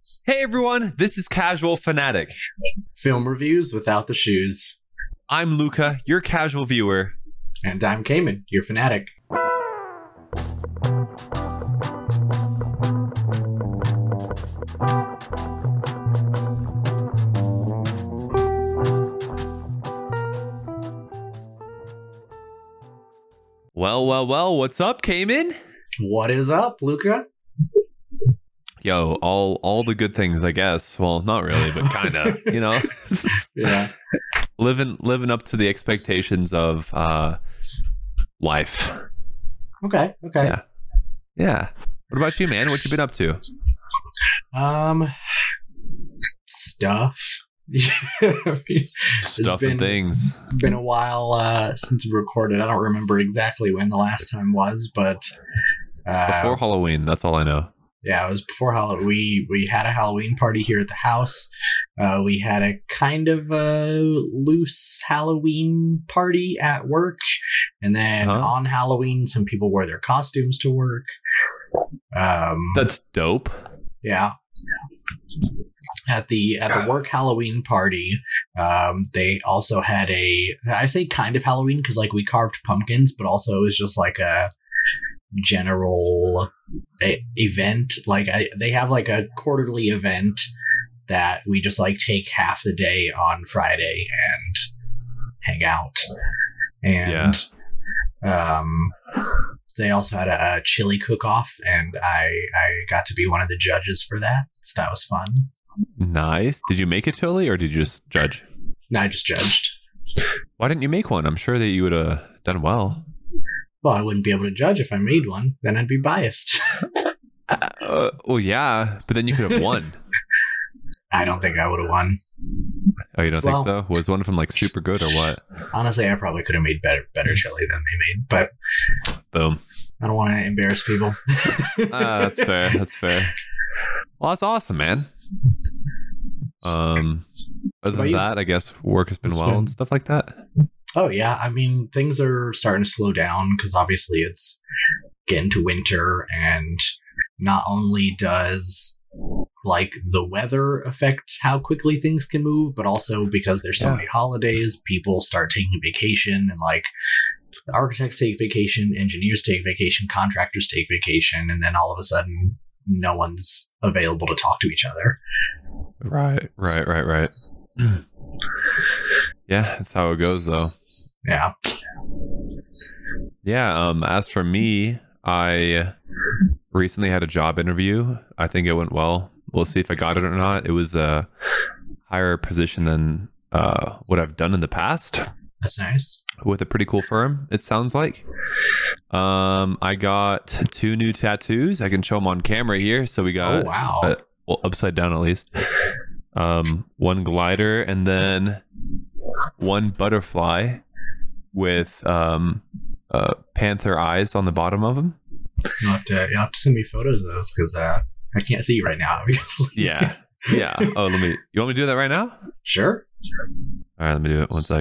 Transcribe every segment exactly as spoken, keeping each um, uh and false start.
Hey everyone, this is Casual Fanatic. Film reviews without the shoes. I'm Luca, your casual viewer. And I'm Cayman, your fanatic. Well, well, well, what's up, Cayman? What is up, Luca? Yo, all all the good things, I guess. Well, not really, but kind of, you know? Yeah. living living up to the expectations of uh, life. Okay, okay. Yeah. Yeah. What about you, man? What you been up to? Um, stuff. I mean, Stuff been, and things. Been a while uh, since we recorded. I don't remember exactly when the last time was, but uh, Before Halloween, that's all I know. Yeah, it was before Halloween. We we had a Halloween party here at the house. Uh, we had a kind of a loose Halloween party at work, and then Huh? on Halloween, some people wore their costumes to work. Um, That's dope. yeah. At the at the work Halloween party, um, they also had a. I say kind of Halloween because like we carved pumpkins, but also it was just like a general a- event. Like I, they have like a quarterly event that we just like take half the day on Friday and hang out. And um, they also had a, a chili cook-off, and I I got to be one of the judges for that, so that was fun. Nice. Did you make a chili or did you just judge? And I just judged. Why didn't you make one? I'm sure that you would have done well. Well, I wouldn't be able to judge if I made one. Then I'd be biased. Uh, well, yeah, but then you could have won. I don't think I would have won. Oh, you don't Well- think so? Was one of them like super good or what? Honestly, I probably could have made better better chili than they made, but Boom. I don't want to embarrass people. Ah, that's fair. That's fair. Well, that's awesome, man. Um, other about than you? that, I guess work has been It's well been- and stuff like that. Oh yeah, I mean things are starting to slow down because obviously it's getting to winter, and not only does like the weather affect how quickly things can move, but also because there's so Yeah. many holidays, people start taking vacation, and like the architects take vacation, engineers take vacation, contractors take vacation, and then all of a sudden no one's available to talk to each other. Right, right, right, right. Yeah, that's how it goes, though. Yeah. Yeah. Um. As for me, I recently had a job interview. I think it went well. We'll see if I got it or not. It was a higher position than uh, what I've done in the past That's nice. with a pretty cool firm. It sounds like. Um. I got two new tattoos. I can show them on camera here. So we got Oh wow. uh, well, upside down at least. Um, one glider and then one butterfly with um, uh, panther eyes on the bottom of them. You'll have to you'll have to send me photos of those because uh, I can't see right now, obviously. Yeah, yeah. Oh, let me. You want me to do that right now? Sure. All right, let me do it. One sec.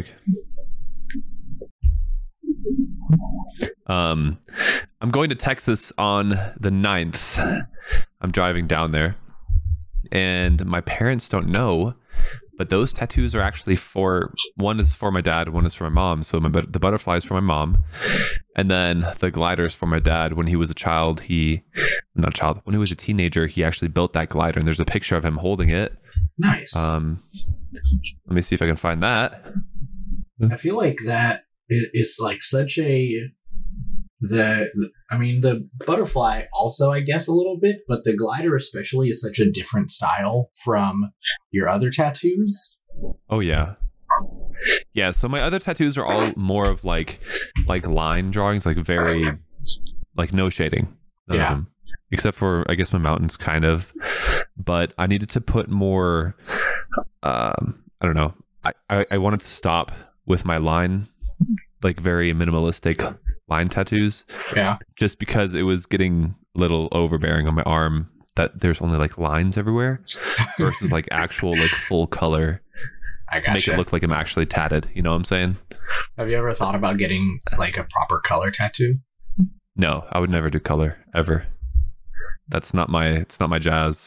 Um, I'm going to Texas on the ninth. I'm driving down there. And my parents don't know, but those tattoos are actually for, one is for my dad, one is for my mom. So my but- the butterfly is for my mom, and then the glider is for my dad. When he was a child, he, not a child, when he was a teenager, he actually built that glider, and there's a picture of him holding it. Nice. Um, let me see if I can find that. I feel like that i- is like such a the, the I mean the butterfly also I guess a little bit, but the glider especially is such a different style from your other tattoos. Oh yeah. Yeah, so my other tattoos are all more of like like line drawings, like very like no shading. None Yeah. of them. Except for I guess my mountains kind of. But I needed to put more um I don't know. I, I, I wanted to stop with my line, like very minimalistic line tattoos, Yeah. just because it was getting a little overbearing on my arm that there's only like lines everywhere versus like actual like full color I to make gotcha. it look like I'm actually tatted. You know what I'm saying? Have you ever thought about getting like a proper color tattoo? No, I would never do color ever. That's not my. It's not my jazz.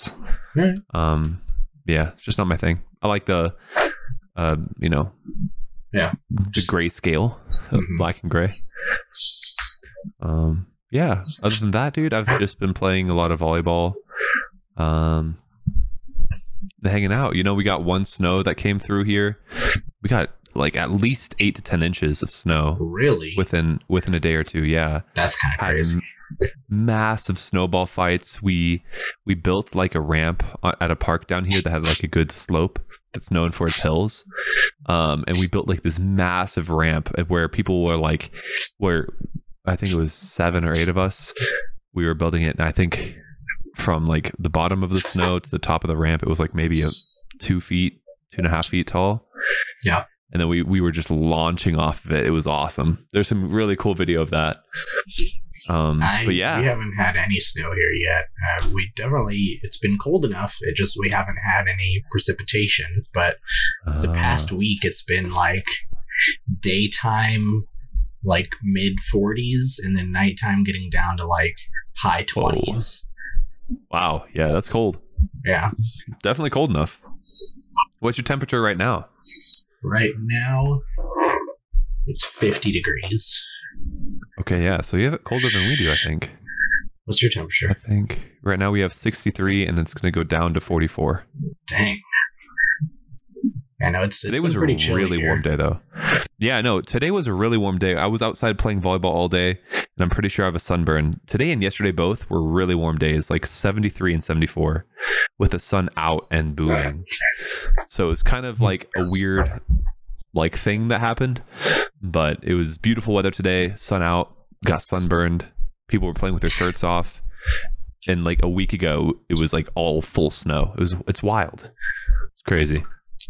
Right. Um, yeah, it's just not my thing. I like the, uh, you know, Yeah, just grayscale, Mhm. black and gray. Um, yeah. Other than that, dude, I've just been playing a lot of volleyball. Um, hanging out. You know, we got one snow that came through here. We got like at least eight to ten inches of snow really. within within a day or two. Yeah, That's kind of Had crazy. m- massive snowball fights. We we built like a ramp o- at a park down here that had like a good slope that's known for its hills. Um, and we built like this massive ramp where people were like, where I think it was seven or eight of us. We were building it, and I think from like the bottom of the snow to the top of the ramp, it was like maybe a two feet, two and a half feet tall. Yeah. And then we we were just launching off of it. It was awesome. There's some really cool video of that. Um, I, but yeah, we haven't had any snow here yet. Uh, we definitely, it's been cold enough. It just, we haven't had any precipitation. But the Uh, past week, it's been like daytime, like mid forties, and then nighttime getting down to like high twenties. wow, yeah, that's cold. Yeah. Definitely cold enough. What's your temperature right now? Right now, it's fifty degrees. Okay, yeah, so you have it colder than we do, I think. What's your I temperature? think right now we have sixty-three, and it's going to go down to forty-four. Dang. I know it's, it's Today been was a pretty chilly really here. warm day, though. Yeah, no, today was a really warm day. I was outside playing volleyball all day, and I'm pretty sure I have a sunburn. Today and yesterday both were really warm days, like seventy-three and seventy-four, with the sun out and booming. So it was kind of like a weird, like thing that happened, but it was beautiful weather today. Sun out, got sunburned. People were playing with their shirts off, and like a week ago, it was like all full snow. It was, it's wild. It's crazy.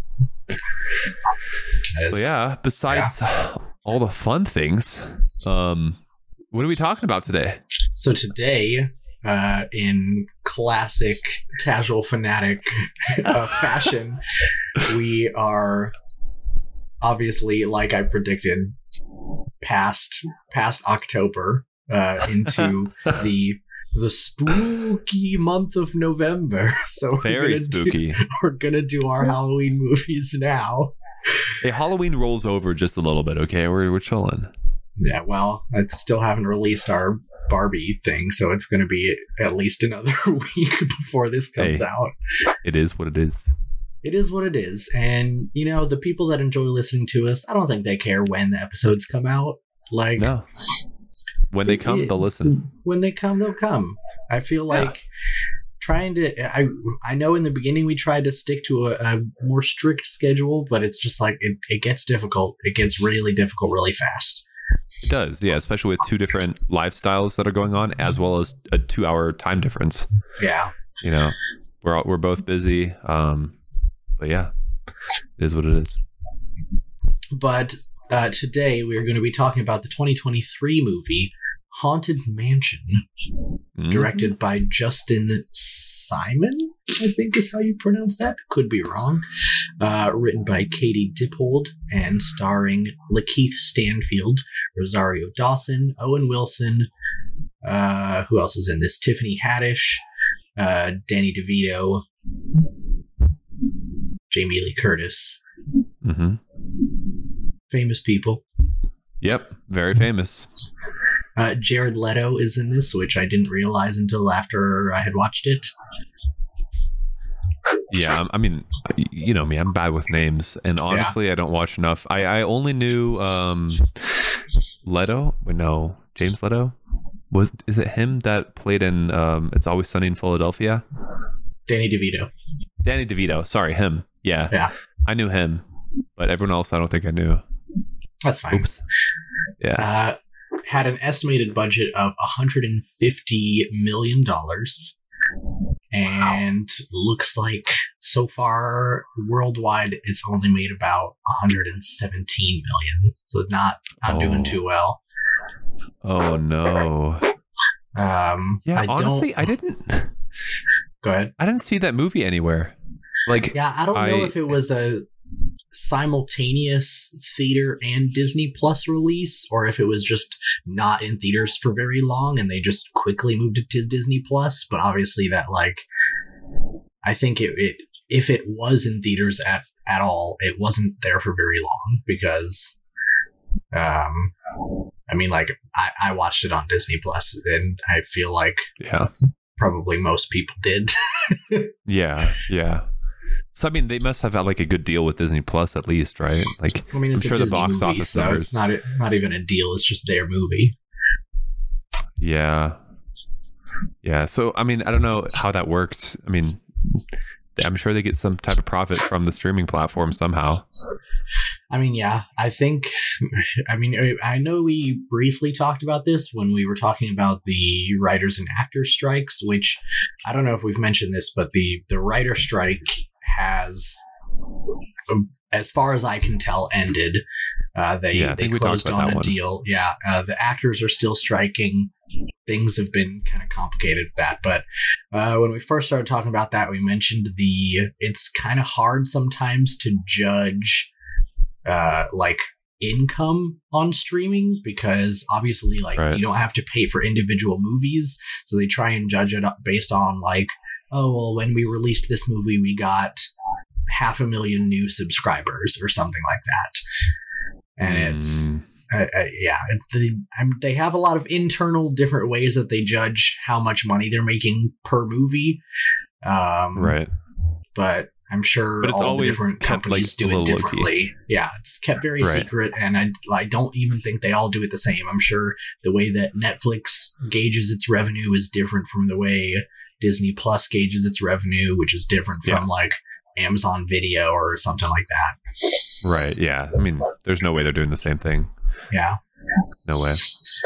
That is- But yeah, besides all the fun things, um, what are we talking about today? So today, uh, in classic casual fanatic uh, fashion, we are obviously, like I predicted, past past October uh, into the the spooky month of November. So we're Very gonna do- spooky. we're gonna do our Halloween movies now. Hey, Halloween rolls over just a little bit, okay? We're we're chilling. Yeah, well, I still haven't released our Barbie thing, so it's going to be at least another week before this comes Hey. out. It is what it is. It is what it is. And, you know, the people that enjoy listening to us, I don't think they care when the episodes come out. Like, No. When they come, they'll listen. When they come, they'll come. I feel Yeah. like trying to, I I know in the beginning we tried to stick to a, a more strict schedule, but it's just like, it, it gets difficult. It gets really difficult really fast. It does, yeah, especially with two different lifestyles that are going on, as well as a two-hour time difference. Yeah. You know, we're all, we're both busy, um, but yeah, it is what it is. But uh, today we are going to be talking about the twenty twenty-three movie Haunted Mansion, Mhm. directed by Justin Simon, I think is how you pronounce that. Could be wrong. Uh, written by Katie Dippold and starring Lakeith Stanfield, Rosario Dawson, Owen Wilson. Uh, who else is in this? Tiffany Haddish, uh, Danny DeVito, Jamie Lee Curtis. Mhm. Famous people. Yep, very famous. Uh, Jared Leto is in this, which I didn't realize until after I had watched it. Yeah, I'm- I mean, you know me, I'm bad with names, and honestly, I don't watch enough. I, I only knew um, Leto. Wait, no, James Leto. Was is it him that played in um, It's Always Sunny in Philadelphia? Danny DeVito. Danny DeVito. Sorry, him. Yeah, Yeah. I knew him, but everyone else, I don't think I knew. That's fine. Oops. Yeah. Uh, had an estimated budget of one hundred fifty million dollars. And looks like so far worldwide it's only made about one hundred seventeen million. So not not Oh. doing too well. Oh no. Um, Yeah. I honestly, don't, I didn't. Go ahead. I didn't see that movie anywhere. Like, Yeah, I don't know I- if it was a simultaneous theater and Disney Plus release, or if it was just not in theaters for very long and they just quickly moved it to Disney Plus. But obviously, that like I think it, it if it was in theaters at at all, it wasn't there for very long because, um, I mean, like I, I watched it on Disney Plus, and I feel like yeah, probably most people did. yeah, yeah. So I mean, they must have had like a good deal with Disney Plus at least, right? Like, I mean, it's I'm sure a Disney the box movie, office so numbers. it's not a, not even a deal. It's just their movie. Yeah, yeah. So I mean, I don't know how that works. I mean, I'm sure they get some type of profit from the streaming platform somehow. I mean, yeah, I think, I mean, I know we briefly talked about this when we were talking about the writers and actors strikes, which I don't know if we've mentioned this, but the, the writer strike has, as far as I can tell, ended. Uh, they Yeah, I they think we closed talked about on that a one. deal. Yeah, uh, the actors are still striking. Things have been kind of complicated with that, but uh, when we first started talking about that, we mentioned the it's kind of hard sometimes to judge uh, like income on streaming because obviously like Right. you don't have to pay for individual movies, so they try and judge it up based on like, oh well, when we released this movie, we got half a million new subscribers or something like that, and it's. Mm, Uh, uh, yeah, the, I'm, they have a lot of internal different ways that they judge how much money they're making per movie. Um, right. But I'm sure But it's all the always different kept, companies like, a do it little low-key. differently. Yeah, it's kept very Right. secret, and I, I don't even think they all do it the same. I'm sure the way that Netflix gauges its revenue is different from the way Disney Plus gauges its revenue, which is different from Yeah. like Amazon Video or something like that. Right. Yeah. I mean, there's no way they're doing the same thing. Yeah. No way.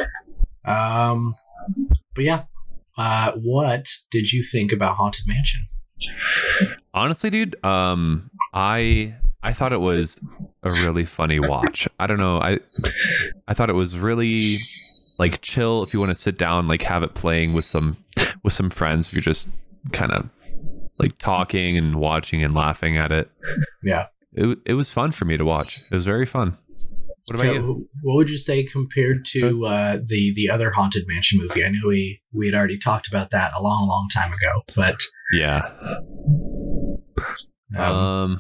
Um, but yeah, uh, what did you think about Haunted Mansion? Honestly, dude, um, I I thought it was a really funny watch. I don't know. I I thought it was really like chill if you want to sit down, like have it playing with some with some friends. You're just kind of like talking and watching and laughing at it. Yeah. It it was fun for me to watch. It was very fun. What about Okay, you? what would you say compared to uh, the the other Haunted Mansion movie? I know we we had already talked about that a long, long time ago, but Yeah. um, Um,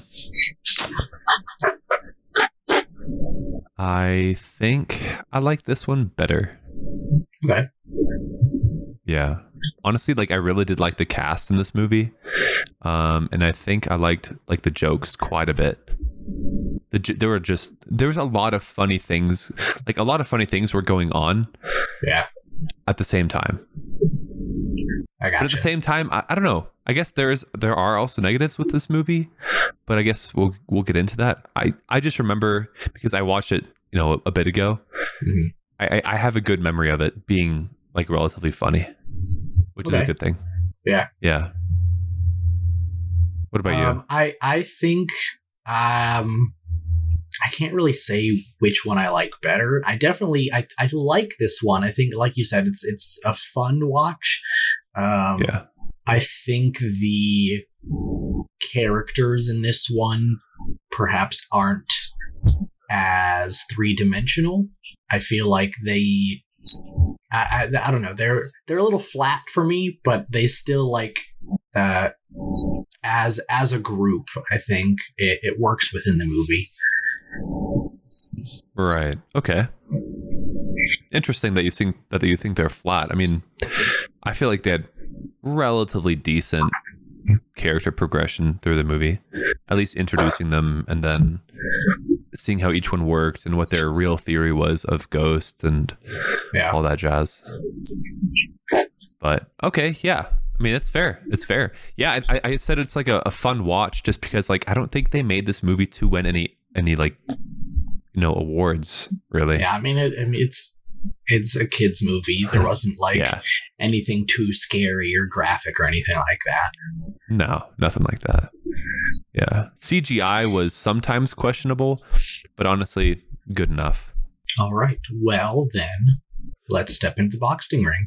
I think I like this one better. okay, Yeah. Honestly, like I really did like the cast in this movie. Um, and I think I liked like the jokes quite a bit. The, j- there were just there was a lot of funny things, like a lot of funny things were going on yeah, at the same time. I But at gotcha. the same time, I, I don't know. I guess there is there are also negatives with this movie, but I guess we'll we'll get into that. I, I just remember because I watched it, you know, a, a bit ago. Mhm. I, I I have a good memory of it being like relatively funny, which is Okay. a good thing. Yeah. Yeah. What about Um, I I think um, I can't really say which one I like better. I definitely I, I like this one. I think, like you said, it's it's a fun watch. Um, you? Yeah. I think the characters in this one perhaps aren't as three dimensional. I feel like they, I, I, I don't know, they're they're a little flat for me, but they still like uh, as as a group. I think it, it works within the movie. Right. Okay. Interesting that you think that you think they're flat. I mean, I feel like they had relatively decent character progression through the movie, at least introducing them and then seeing how each one worked and what their real theory was of ghosts and Yeah. all that jazz. But okay, yeah. I mean, it's fair. It's fair. Yeah, I, I said it's like a, a fun watch just because, like, I don't think they made this movie to win any any like you know awards really. Yeah, I mean, it, I mean, it's it's a kids movie. There wasn't like Yeah. anything too scary or graphic or anything like that. No, nothing like that. Yeah, C G I was sometimes questionable, but honestly, good enough. All right. Well, then let's step into the boxing ring.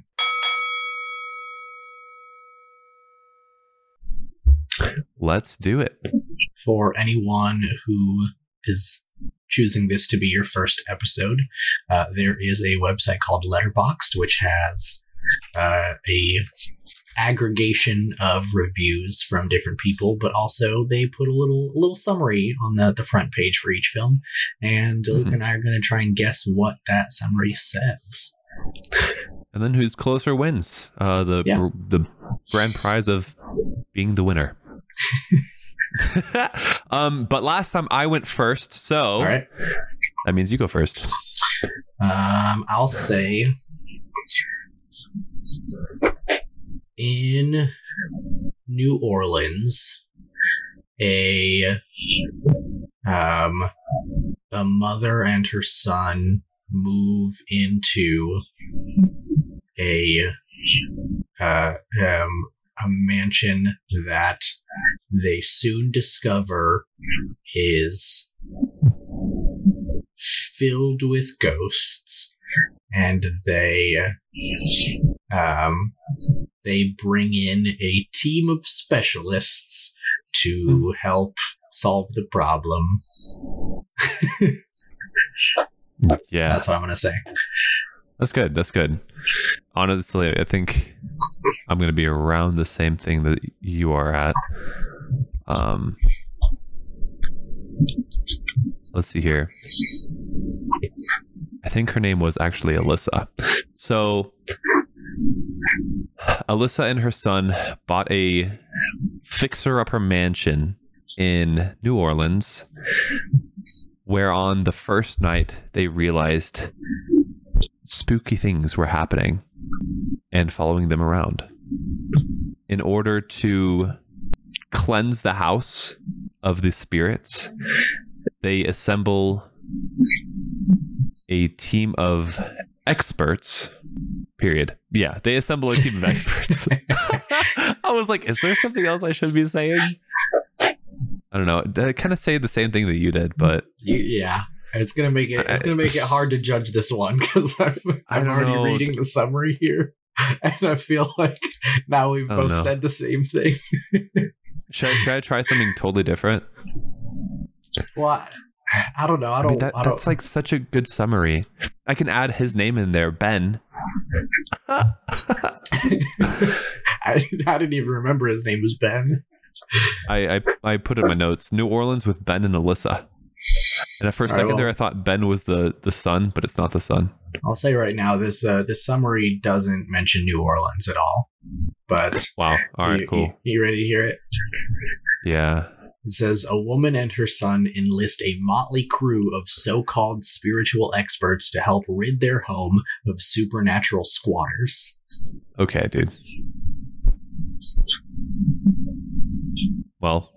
Let's do it. For anyone who is choosing this to be your first episode, uh, there is a website called Letterboxd, which has uh, a aggregation of reviews from different people, but also they put a little a little summary on the, the front page for each film, and mm-hmm. Luke and I are going to try and guess what that summary says. And then who's closer wins uh, the yeah. the grand prize of being the winner. um, but last time I went first, so all right. That means you go first. Um, I'll say in New Orleans, a um, a mother and her son move into a uh, um, a mansion that they soon discover is filled with ghosts, and they um they bring in a team of specialists to help solve the problem. Yeah, that's what I'm gonna say. That's good. That's good. Honestly, I think I'm gonna be around the same thing that you are at. Um, let's see here. I think her name was actually Alyssa. So Alyssa and her son bought a fixer-upper mansion in New Orleans, where on the first night they realized spooky things were happening and following them around. In order to cleanse the house of the spirits, they assemble a team of experts. Period. Yeah, they assemble a team of experts. I was like, is there something else I should be saying? I don't know. I kind of say the same thing that you did, but yeah, it's gonna make it. It's gonna make it hard to judge this one because I'm, I'm already know. reading the summary here, and I feel like now we've both know. said the same thing. should, I, should I try something totally different? Well, I, I don't know. I don't. I mean, that, I don't, that's like such a good summary. I can add his name in there, Ben. I, I didn't even remember his name was Ben. I, I I put in my notes New Orleans with Ben and Alyssa. And for a second right, well, there, I thought Ben was the, the son, but it's not the son. I'll say right now, this uh, this summary doesn't mention New Orleans at all. But wow, all right, you, cool. You, you ready to hear it? Yeah. It says, a woman and her son enlist a motley crew of so-called spiritual experts to help rid their home of supernatural squatters. Okay, dude. Well,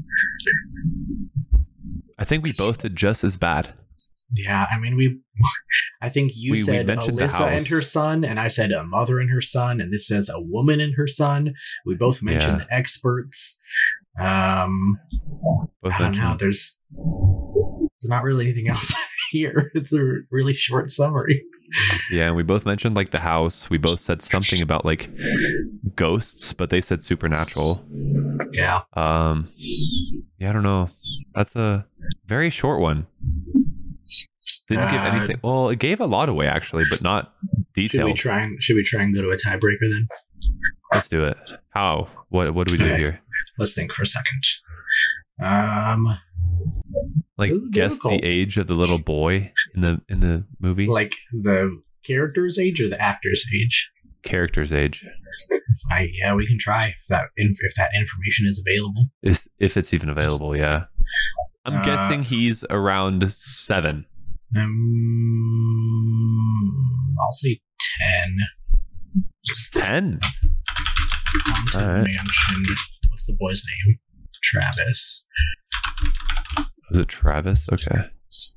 I think we both did just as bad. Yeah, I mean, we. I think you we, said we Alyssa and her son, and I said a mother and her son, and this says a woman and her son. We both mentioned yeah. the experts. Um, both I don't mentioned. know. There's there's not really anything else here. It's a really short summary. Yeah, we both mentioned like the house. We both said something about like ghosts, but they said supernatural. Yeah. Um. Yeah, I don't know. That's a very short one. Didn't uh, give anything. Well, it gave a lot away actually, but not detailed. Should we try and should we try and go to a tiebreaker then? Let's do it. How? What? What do we do okay. here? Let's think for a second. Um. Like guess difficult. the age of the little boy in the in the movie. Like the character's age or the actor's age? Character's age. I, yeah, we can try if that if that information is available. Is if it's even available, yeah. I'm uh, guessing he's around seven. Um, I'll say ten. Ten. All right. Mansion. What's the boy's name? Travis. Was it Travis? Okay.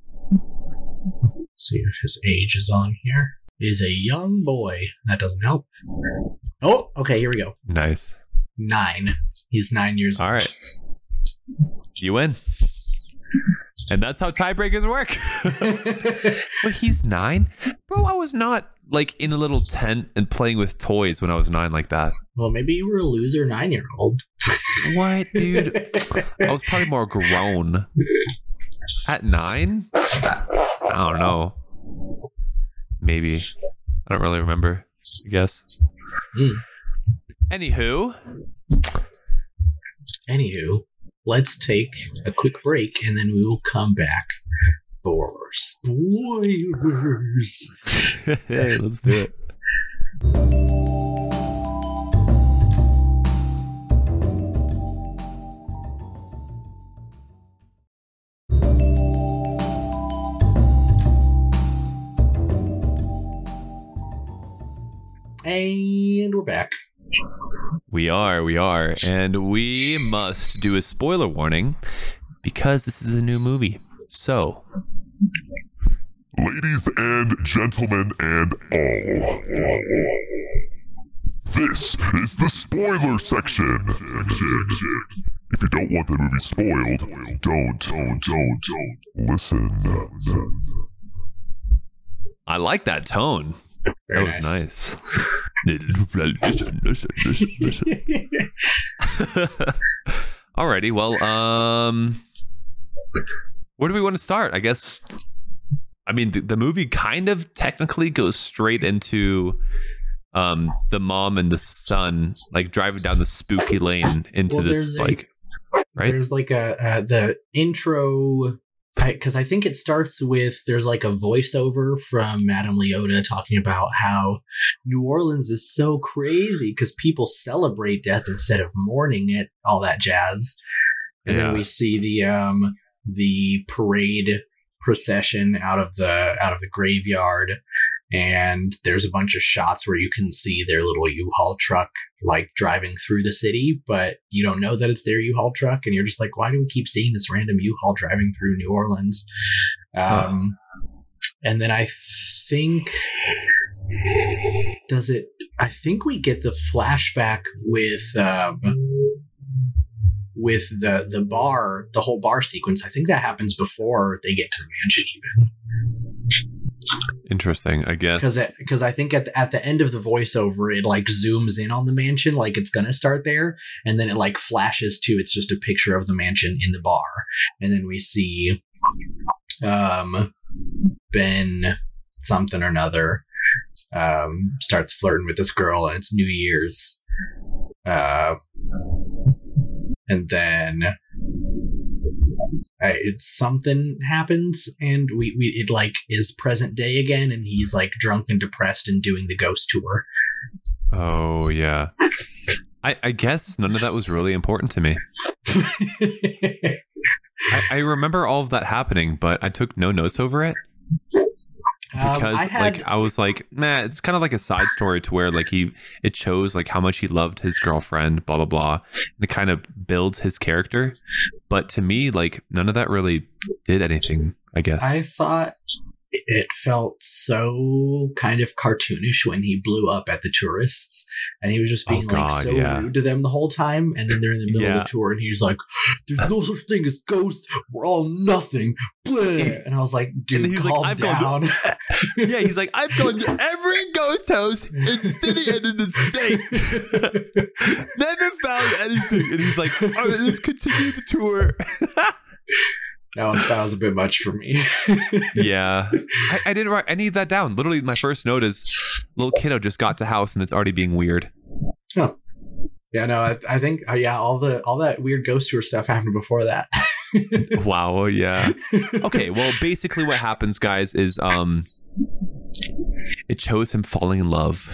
See if his age is on here. He's a young boy. That doesn't help. Oh, okay, here we go. Nice. Nine. He's nine years old. All right. You win. And that's how tiebreakers work. But he's nine? Bro, I was not like in a little tent and playing with toys when I was nine like that. Well, maybe you were a loser nine-year-old. What, dude? I was probably more grown. At nine? I don't know. Maybe. I don't really remember, I guess. Mm. Anywho, Anywho, let's take a quick break and then we will come back for spoilers. Hey, let's do it. And we're back. We are, we are, and we must do a spoiler warning because this is a new movie. So, ladies and gentlemen and all, this is the spoiler section. If you don't want the movie spoiled, don't, don't, don't, don't listen. I like that tone. Very that was nice. nice. listen, listen, listen, listen. Alrighty, well, um, where do we want to start? I guess, I mean, the, the movie kind of technically goes straight into um the mom and the son like driving down the spooky lane into Well, this there's a- like right There's like a uh, the intro, because I, I think it starts with there's like a voiceover from Madame Leota talking about how New Orleans is so crazy because people celebrate death instead of mourning it, all that jazz. And Yeah. then we see the um the parade procession out of the out of the graveyard, and there's a bunch of shots where you can see their little U-Haul truck like driving through the city, but you don't know that it's their U-Haul truck, and you're just like, why do we keep seeing this random U-Haul driving through New Orleans? Um, huh. And then I think, does it? I think we get the flashback with um, with the the bar, the whole bar sequence. I think that happens before they get to the mansion, even. Interesting, I guess. Because because I think at the, at the end of the voiceover, it like zooms in on the mansion, like it's gonna start there, and then it like flashes to it's just a picture of the mansion in the bar, and then we see um Ben something or another um starts flirting with this girl, and it's New Year's, uh, and then. Uh, it's something happens, and we, we it like is present day again, and he's like drunk and depressed and doing the ghost tour. Oh yeah, I, I guess none of that was really important to me. I, I remember all of that happening, but I took no notes over it because um, I had, like I was like, man, it's kind of like a side story to where like he it shows like how much he loved his girlfriend, blah blah blah, and it kind of builds his character. But to me, like none of that really did anything, I guess. I thought it felt so kind of cartoonish when he blew up at the tourists, and he was just being oh, God, like so yeah. rude to them the whole time. And then they're in the middle yeah. of the tour, and he's like, "There's no such thing as ghosts. We're all nothing." Blah. And I was like, "Dude, he's calm like, I've down." Gone to, yeah, he's like, "I've gone to every ghost house in the city and in the state. Never found anything." And he's like, "All right, let's continue the tour." That was that was a bit much for me. Yeah, I, I didn't write any of that down. Literally, my first note is, "Little kiddo just got to house and it's already being weird." Huh. Yeah, no, I, I think uh, yeah, all the all that weird ghost tour stuff happened before that. Wow. Yeah. Okay. Well, basically, what happens, guys, is um, it shows him falling in love.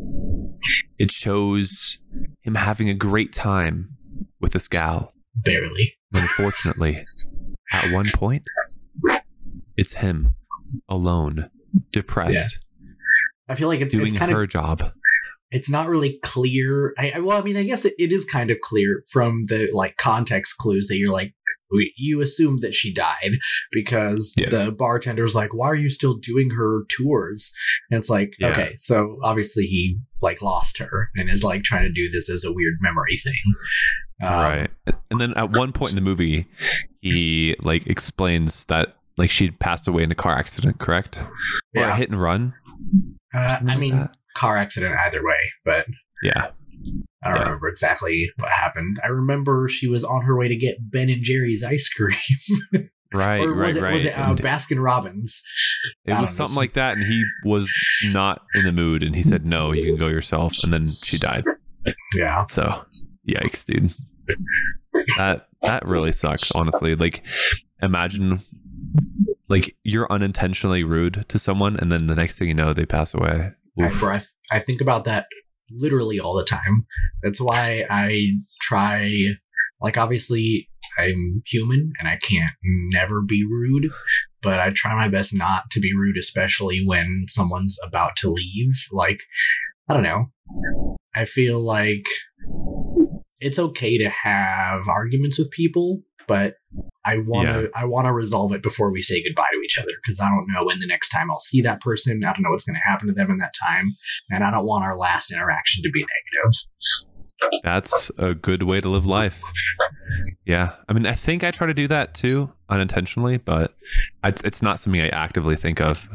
It shows him having a great time with this gal. Barely. But unfortunately, at one point, it's him alone, depressed, yeah. I feel like it's, doing it's kind her of, job. It's not really clear. I, I well, I mean, I guess it, it is kind of clear from the like context clues that you're like, you assume that she died because yeah. the bartender's like, "Why are you still doing her tours?" And it's like, yeah. okay, so obviously he like lost her and is like trying to do this as a weird memory thing. Um, right. And then at one point in the movie, he like explains that like she'd passed away in a car accident, correct? Yeah. Or a hit and run. Uh, I mean, like car accident either way, but yeah. I don't yeah. remember exactly what happened. I remember she was on her way to get Ben and Jerry's ice cream. Right, or was right, it, right. Was it uh, Baskin Robbins? It was something know. like that, and he was not in the mood, and he said, "No, you can go yourself." And then she died. Yeah. So, yikes, dude. That that really sucks, honestly. Like, imagine, like, you're unintentionally rude to someone, and then the next thing you know, they pass away. I, bro, I, I think about that literally all the time. That's why I try, like, obviously, I'm human, and I can't never be rude, but I try my best not to be rude, especially when someone's about to leave. Like, I don't know. I feel like it's okay to have arguments with people, but I want to yeah. I want to resolve it before we say goodbye to each other, because I don't know when the next time I'll see that person. I don't know what's going to happen to them in that time, and I don't want our last interaction to be negative. That's a good way to live life. Yeah. I mean, I think I try to do that too, unintentionally, but it's, it's not something I actively think of.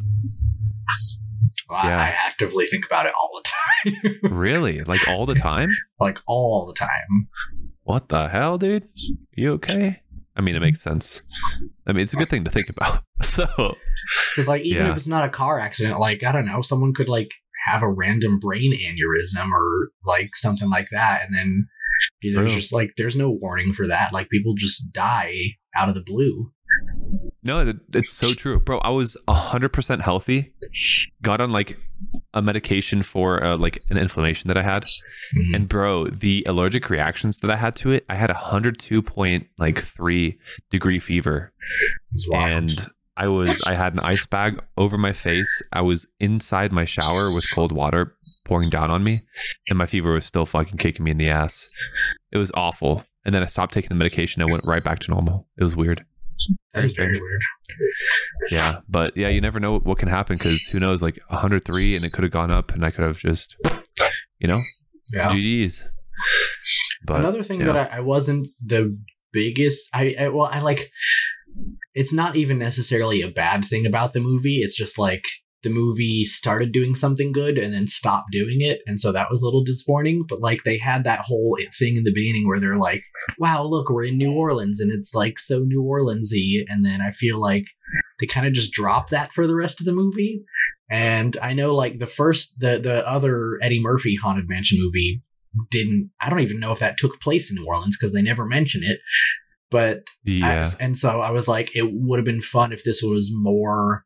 Well, yeah. I actively think about it all the time. Really? Like all the time? Like all the time. What the hell, dude? You okay? I mean, it makes sense. I mean, it's a good thing to think about. So, because like even yeah. if it's not a car accident, like I don't know, someone could like have a random brain aneurysm or like something like that, and then there's True. just like there's no warning for that. Like people just die out of the blue. No, it, it's so true, bro. I was a hundred percent healthy. Got on like a medication for uh, like an inflammation that I had, mm-hmm. and bro, the allergic reactions that I had to it, I had a hundred two point like three degree fever, and I was I had an ice bag over my face. I was inside my shower with cold water pouring down on me, and my fever was still fucking kicking me in the ass. It was awful. And then I stopped taking the medication. I went right back to normal. It was weird. That is very weird. Yeah, but yeah, you never know what can happen, because who knows, like one hundred three and it could have gone up, and I could have just, you know, yeah. G Gs. But another thing yeah. that I, I wasn't the biggest, I, I well, I like, it's not even necessarily a bad thing about the movie. It's just like the movie started doing something good and then stopped doing it. And so that was a little disappointing. But like they had that whole thing in the beginning where they're like, wow, look, we're in New Orleans and it's like so New Orleans-y. And then I feel like they kind of just dropped that for the rest of the movie. And I know like the first, the, the other Eddie Murphy Haunted Mansion movie didn't, I don't even know if that took place in New Orleans because they never mention it. But, yeah. I, and so I was like, it would have been fun if this was more,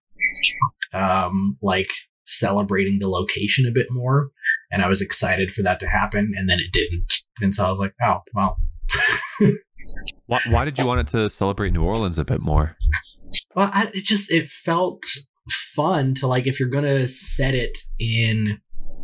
um, like celebrating the location a bit more. And I was excited for that to happen, and then it didn't. And so I was like, oh, well. why, why did you want it to celebrate New Orleans a bit more? Well, I, it just, it felt fun to like, if you're going to set it in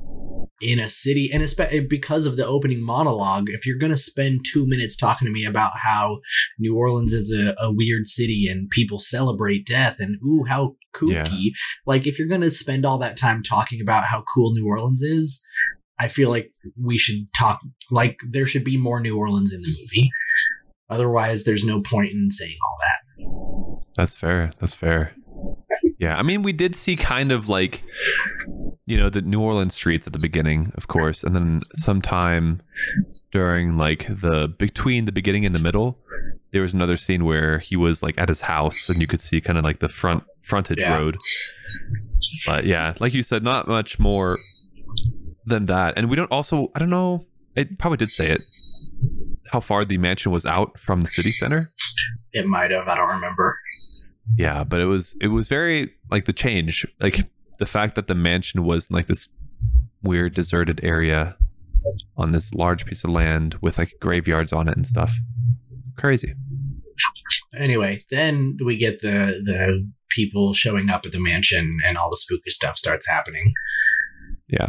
in a city, and especially because of the opening monologue, if you're going to spend two minutes talking to me about how New Orleans is a, a weird city and people celebrate death and ooh, how kooky, yeah. like if you're going to spend all that time talking about how cool New Orleans is, I feel like we should talk, like there should be more New Orleans in the movie. Otherwise, there's no point in saying all that. That's fair. That's fair. Yeah. I mean, we did see kind of like, you know, the New Orleans streets at the beginning, of course, and then sometime during like the between the beginning and the middle, there was another scene where he was like at his house and you could see kind of like the front frontage yeah. road. But yeah, like you said, not much more than that. And we don't also, I don't know, it probably did say it, how far the mansion was out from the city center. It might have, I don't remember. Yeah, but it was it was very like the change, like the fact that the mansion was in like this weird deserted area on this large piece of land with like graveyards on it and stuff. Crazy. Anyway, then we get the the people showing up at the mansion and all the spooky stuff starts happening. Yeah.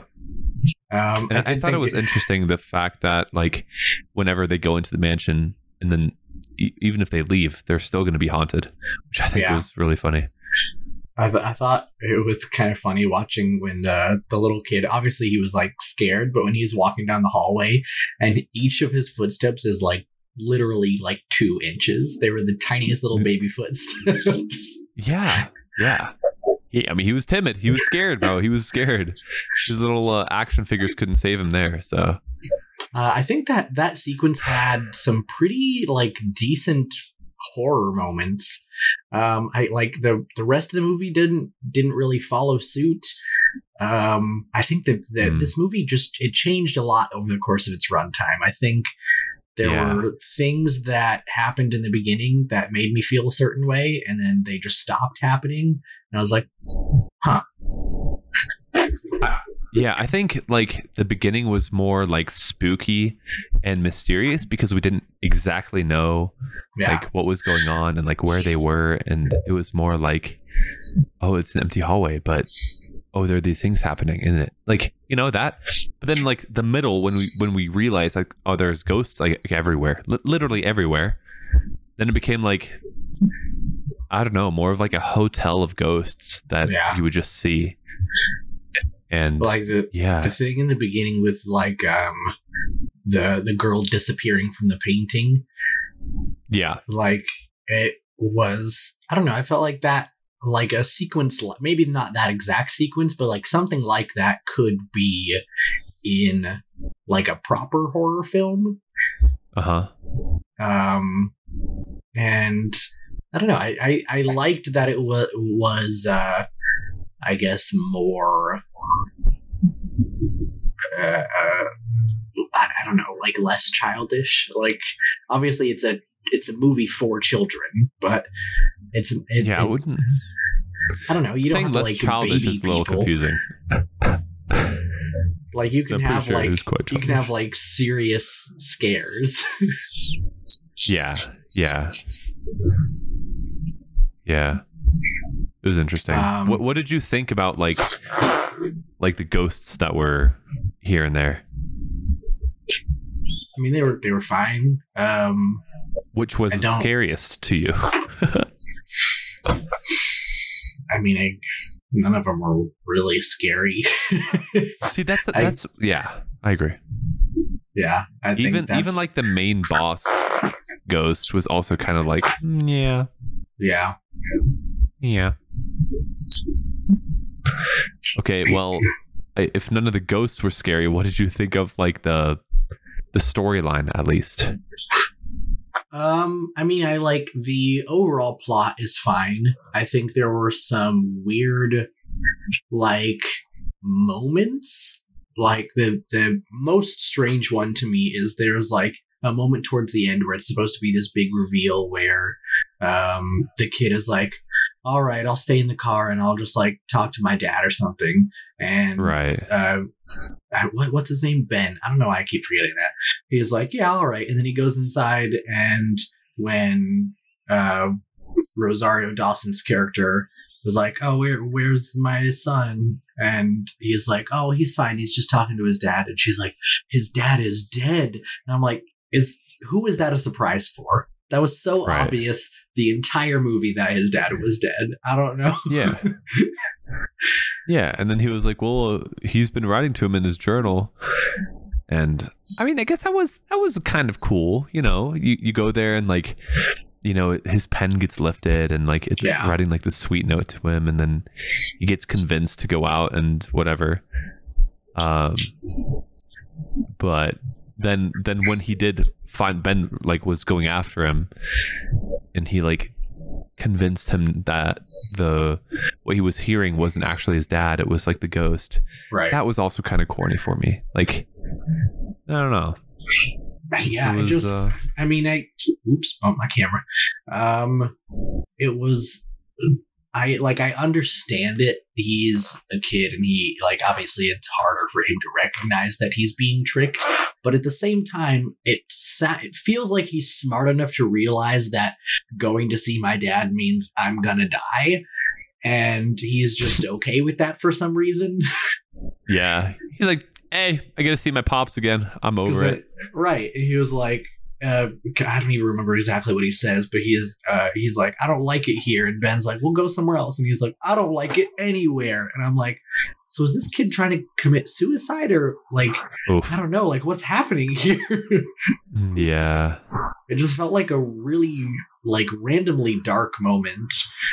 Um, and I, I thought it was it, interesting the fact that like whenever they go into the mansion and then e- even if they leave, they're still going to be haunted, which I think yeah. was really funny. I, th- I thought it was kind of funny watching when the, the little kid, obviously he was like scared, but when he's walking down the hallway and each of his footsteps is like literally like two inches. They were the tiniest little baby footsteps. Yeah. Yeah. Yeah. I mean, he was timid. He was scared, bro. He was scared. His little uh, action figures couldn't save him there. So uh, I think that that sequence had some pretty like decent horror moments. Um, I like the the rest of the movie didn't didn't really follow suit. Um, I think that, that Mm. this movie just it changed a lot over the course of its runtime. I think there Yeah. were things that happened in the beginning that made me feel a certain way, and then they just stopped happening. And I was like, huh. Yeah, I think like the beginning was more like spooky and mysterious because we didn't exactly know Yeah. like what was going on and like where they were, and it was more like, oh, it's an empty hallway, but oh, there are these things happening in it, like, you know, that. But then like the middle, when we when we realized like, oh, there's ghosts like, like everywhere, li- literally everywhere, then it became like, I don't know, more of like a hotel of ghosts that Yeah. you would just see. And like the yeah, the thing in the beginning with like um the the girl disappearing from the painting, yeah, like it was, I don't know, I felt like that, like a sequence, li- maybe not that exact sequence, but like something like that could be in like a proper horror film. uh-huh. Um and I don't know, I I, I liked that it was was uh I guess more uh, uh I, I don't know, like less childish. Like obviously it's a it's a movie for children, but it's it, Yeah, I it- wouldn't. I don't know. You don't Saying have to less like childish baby is a little people. confusing. Like you can I'm pretty have sure it like was quite you can childish. have like serious scares. Yeah, yeah, yeah. It was interesting. Um, what What did you think about like like the ghosts that were here and there? I mean, they were they were fine. Um, Which was I the don't- scariest to you? I mean, I, none of them were really scary. See, that's I- that's yeah, I agree. Yeah, I think Even that's, even like the main boss ghost was also kind of like, "Mm, yeah, yeah. yeah. Okay, well, I- if none of the ghosts were scary, what did you think of like the the storyline at least? Um, I mean, I like the overall plot is fine. I think there were some weird, like, moments. Like the the most strange one to me is there's like a moment towards the end where it's supposed to be this big reveal where um the kid is like, all right, I'll stay in the car and I'll just like talk to my dad or something. And Right. uh, what, what's his name? Ben. I don't know why I keep forgetting that. He's like, yeah, all right. And then he goes inside, and when uh, Rosario Dawson's character was like, oh, where, where's my son? And he's like, oh, he's fine. He's just talking to his dad. And she's like, his dad is dead. And I'm like, is who is that a surprise for? That was so Right. obvious the entire movie that his dad was dead. I don't know. Yeah. Yeah, and then he was like, well, uh, he's been writing to him in his journal. And I mean, I guess that was that was kind of cool, you know. You you go there and like, you know, his pen gets lifted and like it's Yeah. writing like this sweet note to him, and then he gets convinced to go out and whatever. Um but then then when he did find Ben, like was going after him, and he like convinced him that the what he was hearing wasn't actually his dad, it was like the ghost. Right. That was also kind of corny for me. Like, I don't know. Yeah, It I was, just uh, I mean, I oops, bumped my camera. Um, it was, I like, I understand it. He's a kid, and he like obviously it's harder for him to recognize that he's being tricked. But at the same time, it sa- it feels like he's smart enough to realize that going to see my dad means I'm gonna die, and he's just okay with that for some reason. yeah. He's like, hey, I get to see my pops again. I'm 'Cause over I- it. Right. And he was like, uh, I don't even remember exactly what he says, but he is, uh, he's like, I don't like it here. And Ben's like, we'll go somewhere else. And he's like, I don't like it anywhere. And I'm like, so is this kid trying to commit suicide, or like, Oof. I don't know, like what's happening here? Yeah. It just felt like a really like randomly dark moment.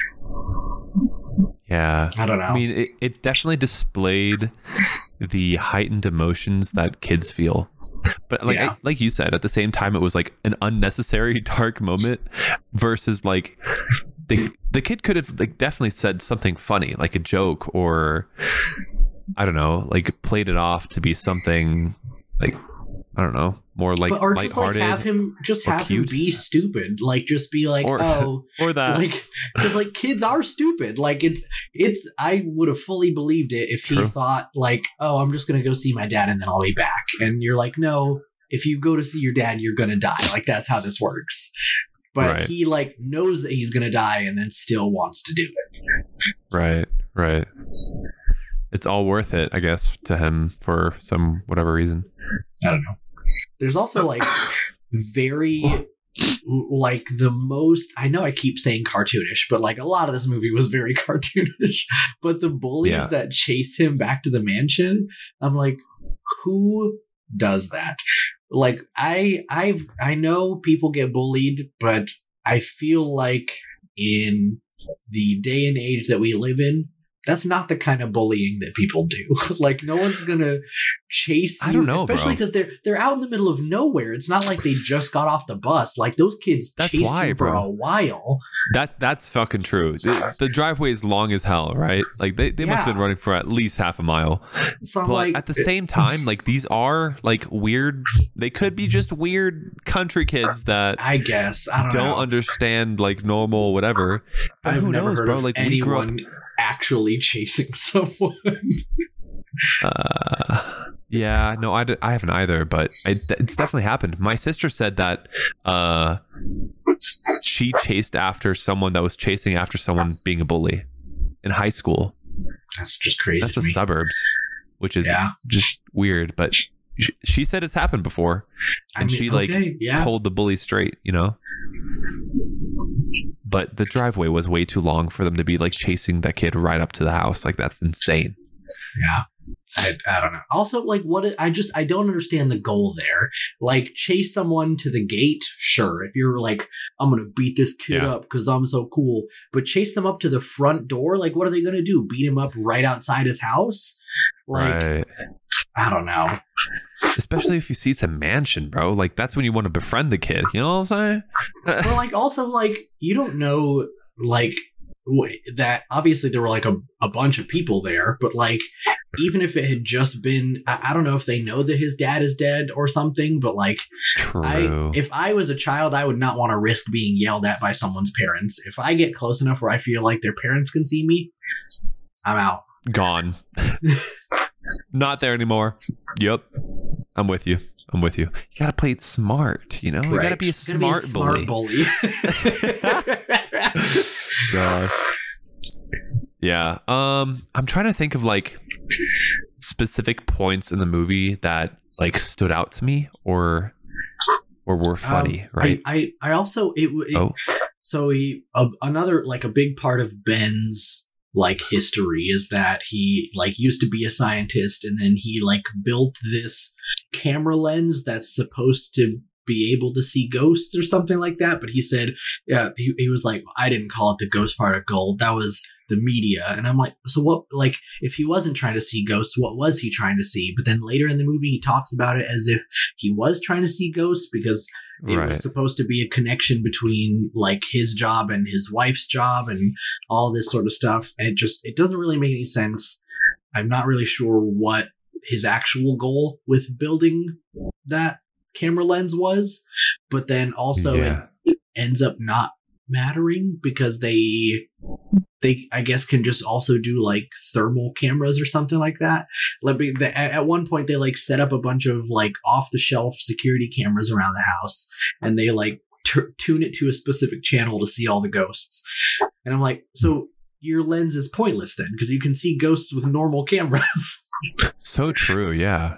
Yeah. I don't know. I mean, it, it definitely displayed the heightened emotions that kids feel. But like Yeah. I, like you said, at the same time, it was like an unnecessary dark moment versus like the the kid could have like definitely said something funny, like a joke, or I don't know, like played it off to be something like, I don't know, more like but, or just like lighthearted. have him just or have cute. him be stupid, like just be like, Or- oh, or that. like because like kids are stupid. Like it's it's I would have fully believed it if he True. thought like, oh, I'm just gonna go see my dad and then I'll be back. And you're like, no, if you go to see your dad, you're gonna die. Like that's how this works. But Right. he like knows that he's gonna die and then still wants to do it. Right, right. It's all worth it, I guess, to him for some whatever reason. I don't know. There's also like very like the most I know I keep saying cartoonish, but like a lot of this movie was very cartoonish. But the bullies Yeah. that chase him back to the mansion, I'm like, who does that? Like I I've I know people get bullied, but I feel like in the day and age that we live in, that's not the kind of bullying that people do. Like no one's gonna chase you, I don't know, especially bro. because they're they're out in the middle of nowhere. It's not like they just got off the bus. Like those kids That's chased why, him for bro. a while. That that's fucking true. The, the driveway is long as hell, right? Like they, they must have Yeah. been running for at least half a mile. So I'm But like, at the same time, like these are like weird. They could be just weird country kids that I guess I don't, don't know. understand like normal whatever. But I've who never knows, heard bro? of Like we grew up. anyone actually chasing someone. Uh, yeah, no, I, d- I haven't either, but I, it's definitely happened. My sister said that uh, she chased after someone that was chasing after someone being a bully in high school. That's just crazy. That's to the me. suburbs, which is Yeah. just weird. But she, she said it's happened before, I and mean, she like okay, yeah. told the bully straight, you know. But the driveway was way too long for them to be like chasing that kid right up to the house. Like that's insane. Yeah. I, I don't know. Also, like, what I just I don't understand the goal there. Like, chase someone to the gate, sure. If you're like, I'm gonna beat this kid Yeah. up because I'm so cool, but chase them up to the front door. Like, what are they gonna do? Beat him up right outside his house? Like, Right. I don't know. Especially if you see it's a mansion, bro. Like that's when you want to befriend the kid. You know what I'm saying? But like, also, like, you don't know, like, w- that. Obviously, there were like a a bunch of people there, but like. Even if it had just been, I, I don't know if they know that his dad is dead or something, but like, True. I, if I was a child, I would not want to risk being yelled at by someone's parents. If I get close enough where I feel like their parents can see me, I'm out. Gone. Not there anymore. Yep. I'm with you. I'm with you. You gotta play it smart, you know? You gotta Right. be a Gotta be smart, bully. bully. Gosh. Yeah. Um, I'm trying to think of like specific points in the movie that like stood out to me or or were funny, Um, right? I, I, I also it, it Oh. so he a, another like a big part of Ben's like history is that he like used to be a scientist and then he like built this camera lens that's supposed to be able to see ghosts or something like that. But he said, yeah, he, he was like, I didn't call it the ghost particle. That was the media. And I'm like, so what, like, if he wasn't trying to see ghosts, what was he trying to see? But then later in the movie, he talks about it as if he was trying to see ghosts because it Right. was supposed to be a connection between like his job and his wife's job and all this sort of stuff. And it just, it doesn't really make any sense. I'm not really sure what his actual goal with building that camera lens was, but then also Yeah. it ends up not mattering because they they I guess can just also do like thermal cameras or something like that. Like they, at at one point they like set up a bunch of like off the shelf security cameras around the house and they like t- tune it to a specific channel to see all the ghosts. And I'm like, so your lens is pointless then because you can see ghosts with normal cameras. So true, yeah.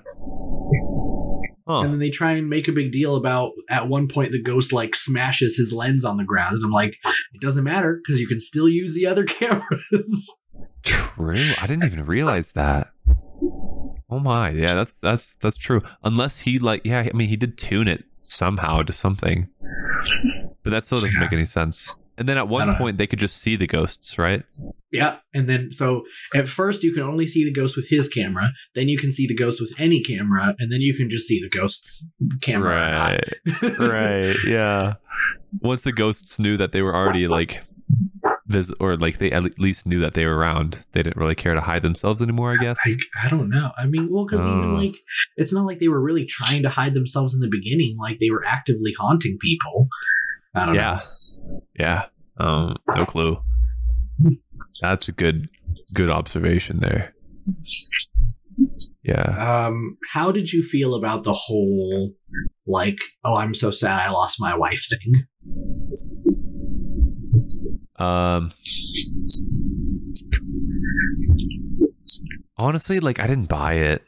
Huh. And then they try and make a big deal about at one point the ghost like smashes his lens on the ground. And I'm like, it doesn't matter because you can still use the other cameras. True. I didn't even realize that. Oh my, yeah, that's that's that's true. Unless he like, yeah, I mean, he did tune it somehow to something, but that still doesn't Yeah. make any sense. And then at I one don't know. point, they could just see the ghosts, right? Yeah. And then so at first you can only see the ghost with his camera. Then you can see the ghost with any camera. And then you can just see the ghost's camera. or not. Right, right, yeah. Once the ghosts knew that they were already like vis- or like they at least knew that they were around. They didn't really care to hide themselves anymore, I guess. I, I don't know. I mean, well, because Oh. even like, it's not like they were really trying to hide themselves in the beginning. Like they were actively haunting people. I don't Yeah. Yeah. Um, no clue. That's a good good observation there. Yeah. know. Um, how did you feel about the whole, like, oh, I'm so sad I lost my wife thing? Um honestly, like I didn't buy it.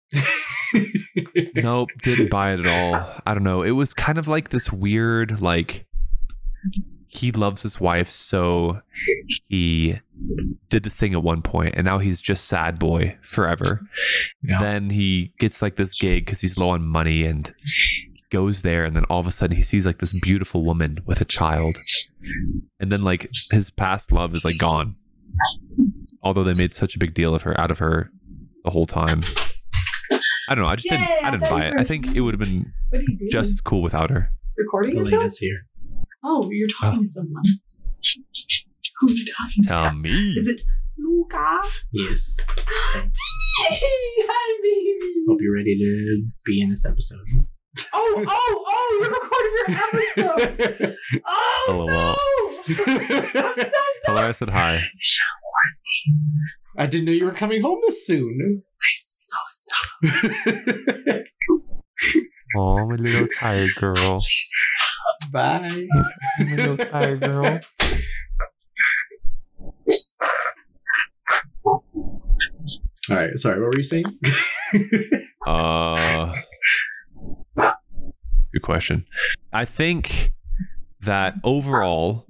Nope, didn't buy it at all. I don't know. It was kind of like this weird, like he loves his wife, so he did this thing at one point, and now he's just sad boy forever. Yeah. Then he gets like this gig because he's low on money, and goes there, and then all of a sudden he sees like this beautiful woman with a child, and then like his past love is like gone. Although they made such a big deal of her out of her the whole time. I don't know. I just Yay, didn't. I I didn't thought buy you it. were I think it would have been What are you doing? just as cool without her. recording yourself? Elena's here. Oh, you're talking to someone. Who are you talking to? Tell me. Is it Luca? Yes. Hi, baby. Hope you're ready to be in this episode. Oh, oh, oh! You're recording your episode. Oh LOL. no! I'm so Tell her sorry. I said hi. I didn't know you were coming home this soon. I'm so sorry. Oh, my little tired girl. Bye. My little tired girl. All right. Sorry. What were you saying? Uh, good question. I think that overall,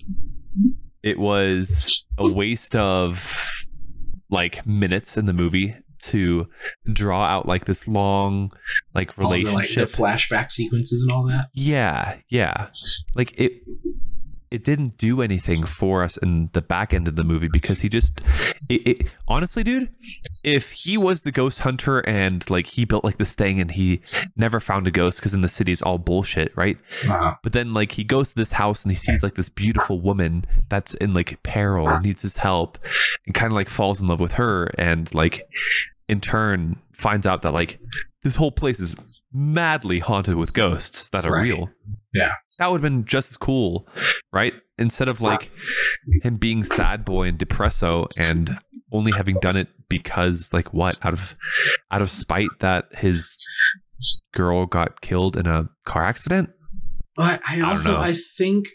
it was a waste of like minutes in the movie to draw out like this long like All the, like, relationship. the flashback sequences and all that. Yeah, yeah. Like it it didn't do anything for us in the back end of the movie because he just it, it honestly, dude, if he was the ghost hunter and like he built like this thing and he never found a ghost because in the city it's all bullshit, right? Uh, But then like he goes to this house and he sees like this beautiful woman that's in like peril and needs his help and kind of like falls in love with her and like in turn finds out that like this whole place is madly haunted with ghosts that are Right. real. Yeah. That would have been just as cool, right? Instead of like him being sad boy and depresso and only having done it because like what out of out of spite that his girl got killed in a car accident. But I don't also know. I think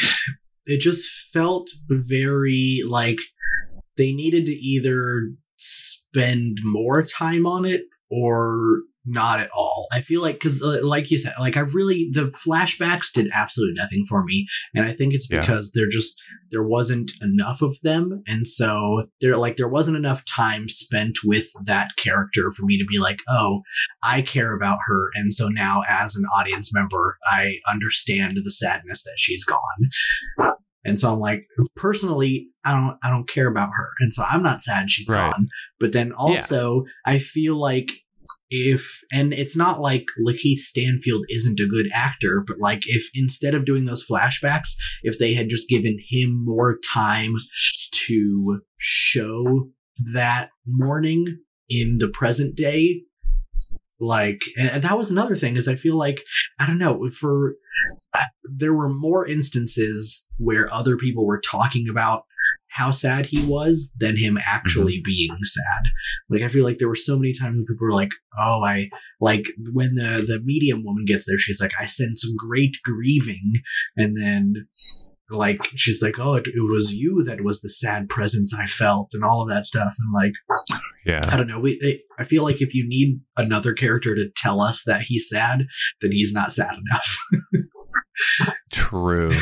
it just felt very like they needed to either spend more time on it or not at all. I feel like because uh, like you said, like I really the flashbacks did absolutely nothing for me, and I think it's Yeah. because there just there wasn't enough of them, and so there like there wasn't enough time spent with that character for me to be like, oh, I care about her, and so now as an audience member, I understand the sadness that she's gone. And so I'm like, personally, I don't, I don't care about her, and so I'm not sad she's Right. gone. But then also, I feel like if, and it's not like Lakeith Stanfield isn't a good actor, but like if instead of doing those flashbacks, if they had just given him more time to show that morning in the present day, like, and that was another thing is I feel like, I don't know, for, uh, there were more instances where other people were talking about how sad he was than him actually Mm-hmm. being sad. Like, I feel like there were so many times when people were like, oh, I, like, when the, the medium woman gets there, she's like, I sense great grieving. And then, like, she's like, oh, it, it was you that was the sad presence I felt and all of that stuff. And, like, Yeah. I don't know. We, it, I feel like if you need another character to tell us that he's sad, then he's not sad enough. True.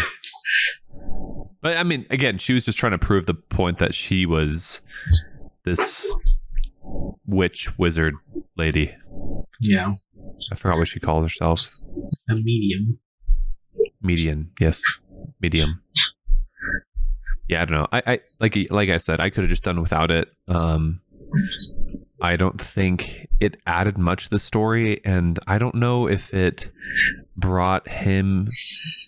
But I mean, again, she was just trying to prove the point that she was this witch wizard lady. Yeah. I forgot what she called herself. A medium. Median, yes, medium. Yeah, I don't know. I, I like like I said, I could have just done without it. Um, I don't think it added much to the story, and I don't know if it brought him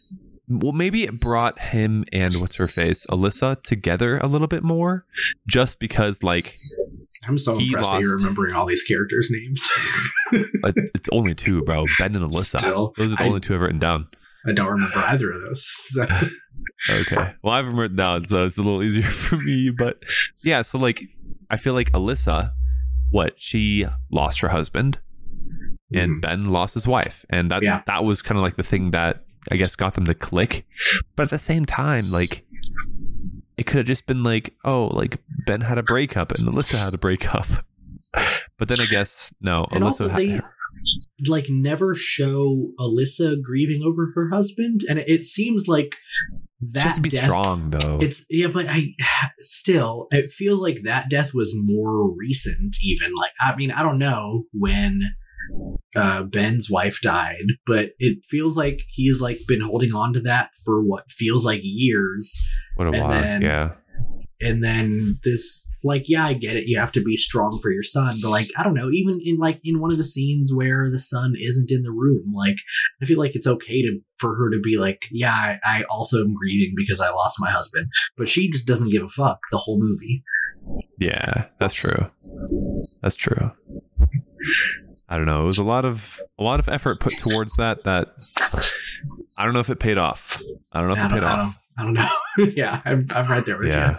well, maybe it brought him and what's her face, Alyssa, together a little bit more, just because like I'm so he impressed that you're lost- remembering all these characters' names. like, it's only two, bro. Ben and Alyssa. Still, Those are the I- only two I've written down. I don't remember either of those. So. Okay. Well, I have them written down, so it's a little easier for me. But yeah, so like, I feel like Alyssa, what she lost her husband, and Mhm. Ben lost his wife, and that Yeah. that was kind of like the thing that I guess got them to click. But at the same time, like, it could have just been like, oh, like Ben had a breakup and Alyssa had a breakup. But then I guess no, And Alyssa also had, they like never show Alyssa grieving over her husband, and it seems like she that has to be death, strong though. It's yeah, but I still it feels like that death was more recent. Even like I mean I don't know when uh, Ben's wife died, but it feels like he's like been holding on to that for what feels like years. what a and while. then- Yeah. And then this, like, yeah, I get it. You have to be strong for your son, but like, I don't know. Even in like in one of the scenes where the son isn't in the room, like, I feel like it's okay to for her to be like, yeah, I, I also am grieving because I lost my husband, but she just doesn't give a fuck the whole movie. Yeah, that's true. That's true. I don't know. It was a lot of a lot of effort put towards that. That I don't know if it paid off. I don't know if I it don't, paid I off. don't, I don't know. yeah, I'm, I'm right there with Yeah.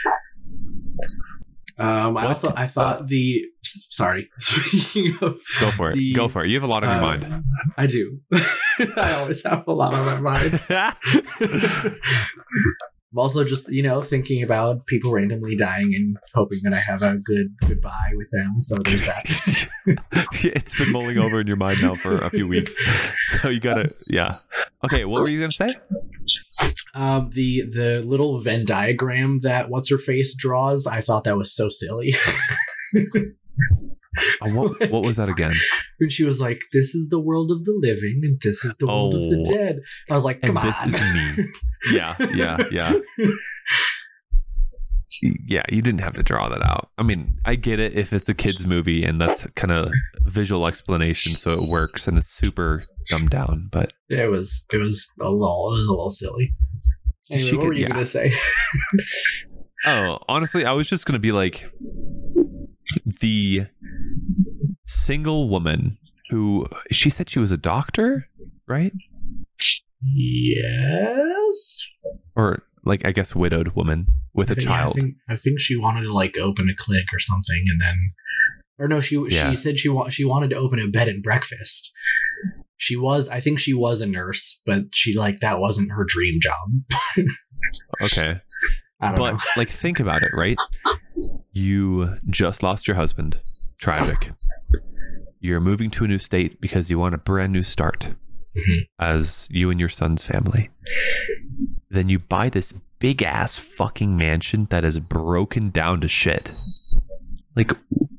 you. Um, I What? also I thought the sorry. Speaking of Go for it. the- Go for it. You have a lot on your uh, mind. I do. I always have a lot on my mind. I'm also just, you know, thinking about people randomly dying and hoping that I have a good goodbye with them. So there's that. It's been mulling over in your mind now for a few weeks. So you gotta, yeah. Okay, what were you gonna say? Um, the the little Venn diagram that what's her face draws, I thought that was so silly. Oh, what, what was that again? And she was like, "This is the world of the living, and this is the world of the Oh. dead." I was like, "Come And this on." is me. Yeah, yeah, yeah. Yeah, you didn't have to draw that out. I mean, I get it if it's a kid's movie and that's kind of visual explanation, so it works and it's super dumbed down. But It was it was a little it was a little silly. Anyway, She what could- were you yeah. gonna say? oh, honestly, I was just gonna be like the single woman who she said she was a doctor, right? Yes. Or like I guess widowed woman with I a think- yeah, child. I think I think she wanted to like open a clinic or something, and then, or no, she Yeah. she said she wa- she wanted to open a bed and breakfast. She was, I think she was a nurse, but she like that wasn't her dream job. Okay. I don't But know. like think about it, right? You just lost your husband. Tragic. You're moving to a new state because you want a brand new start Mhm. as you and your son's family. Then you buy this big ass fucking mansion that is broken down to shit. Like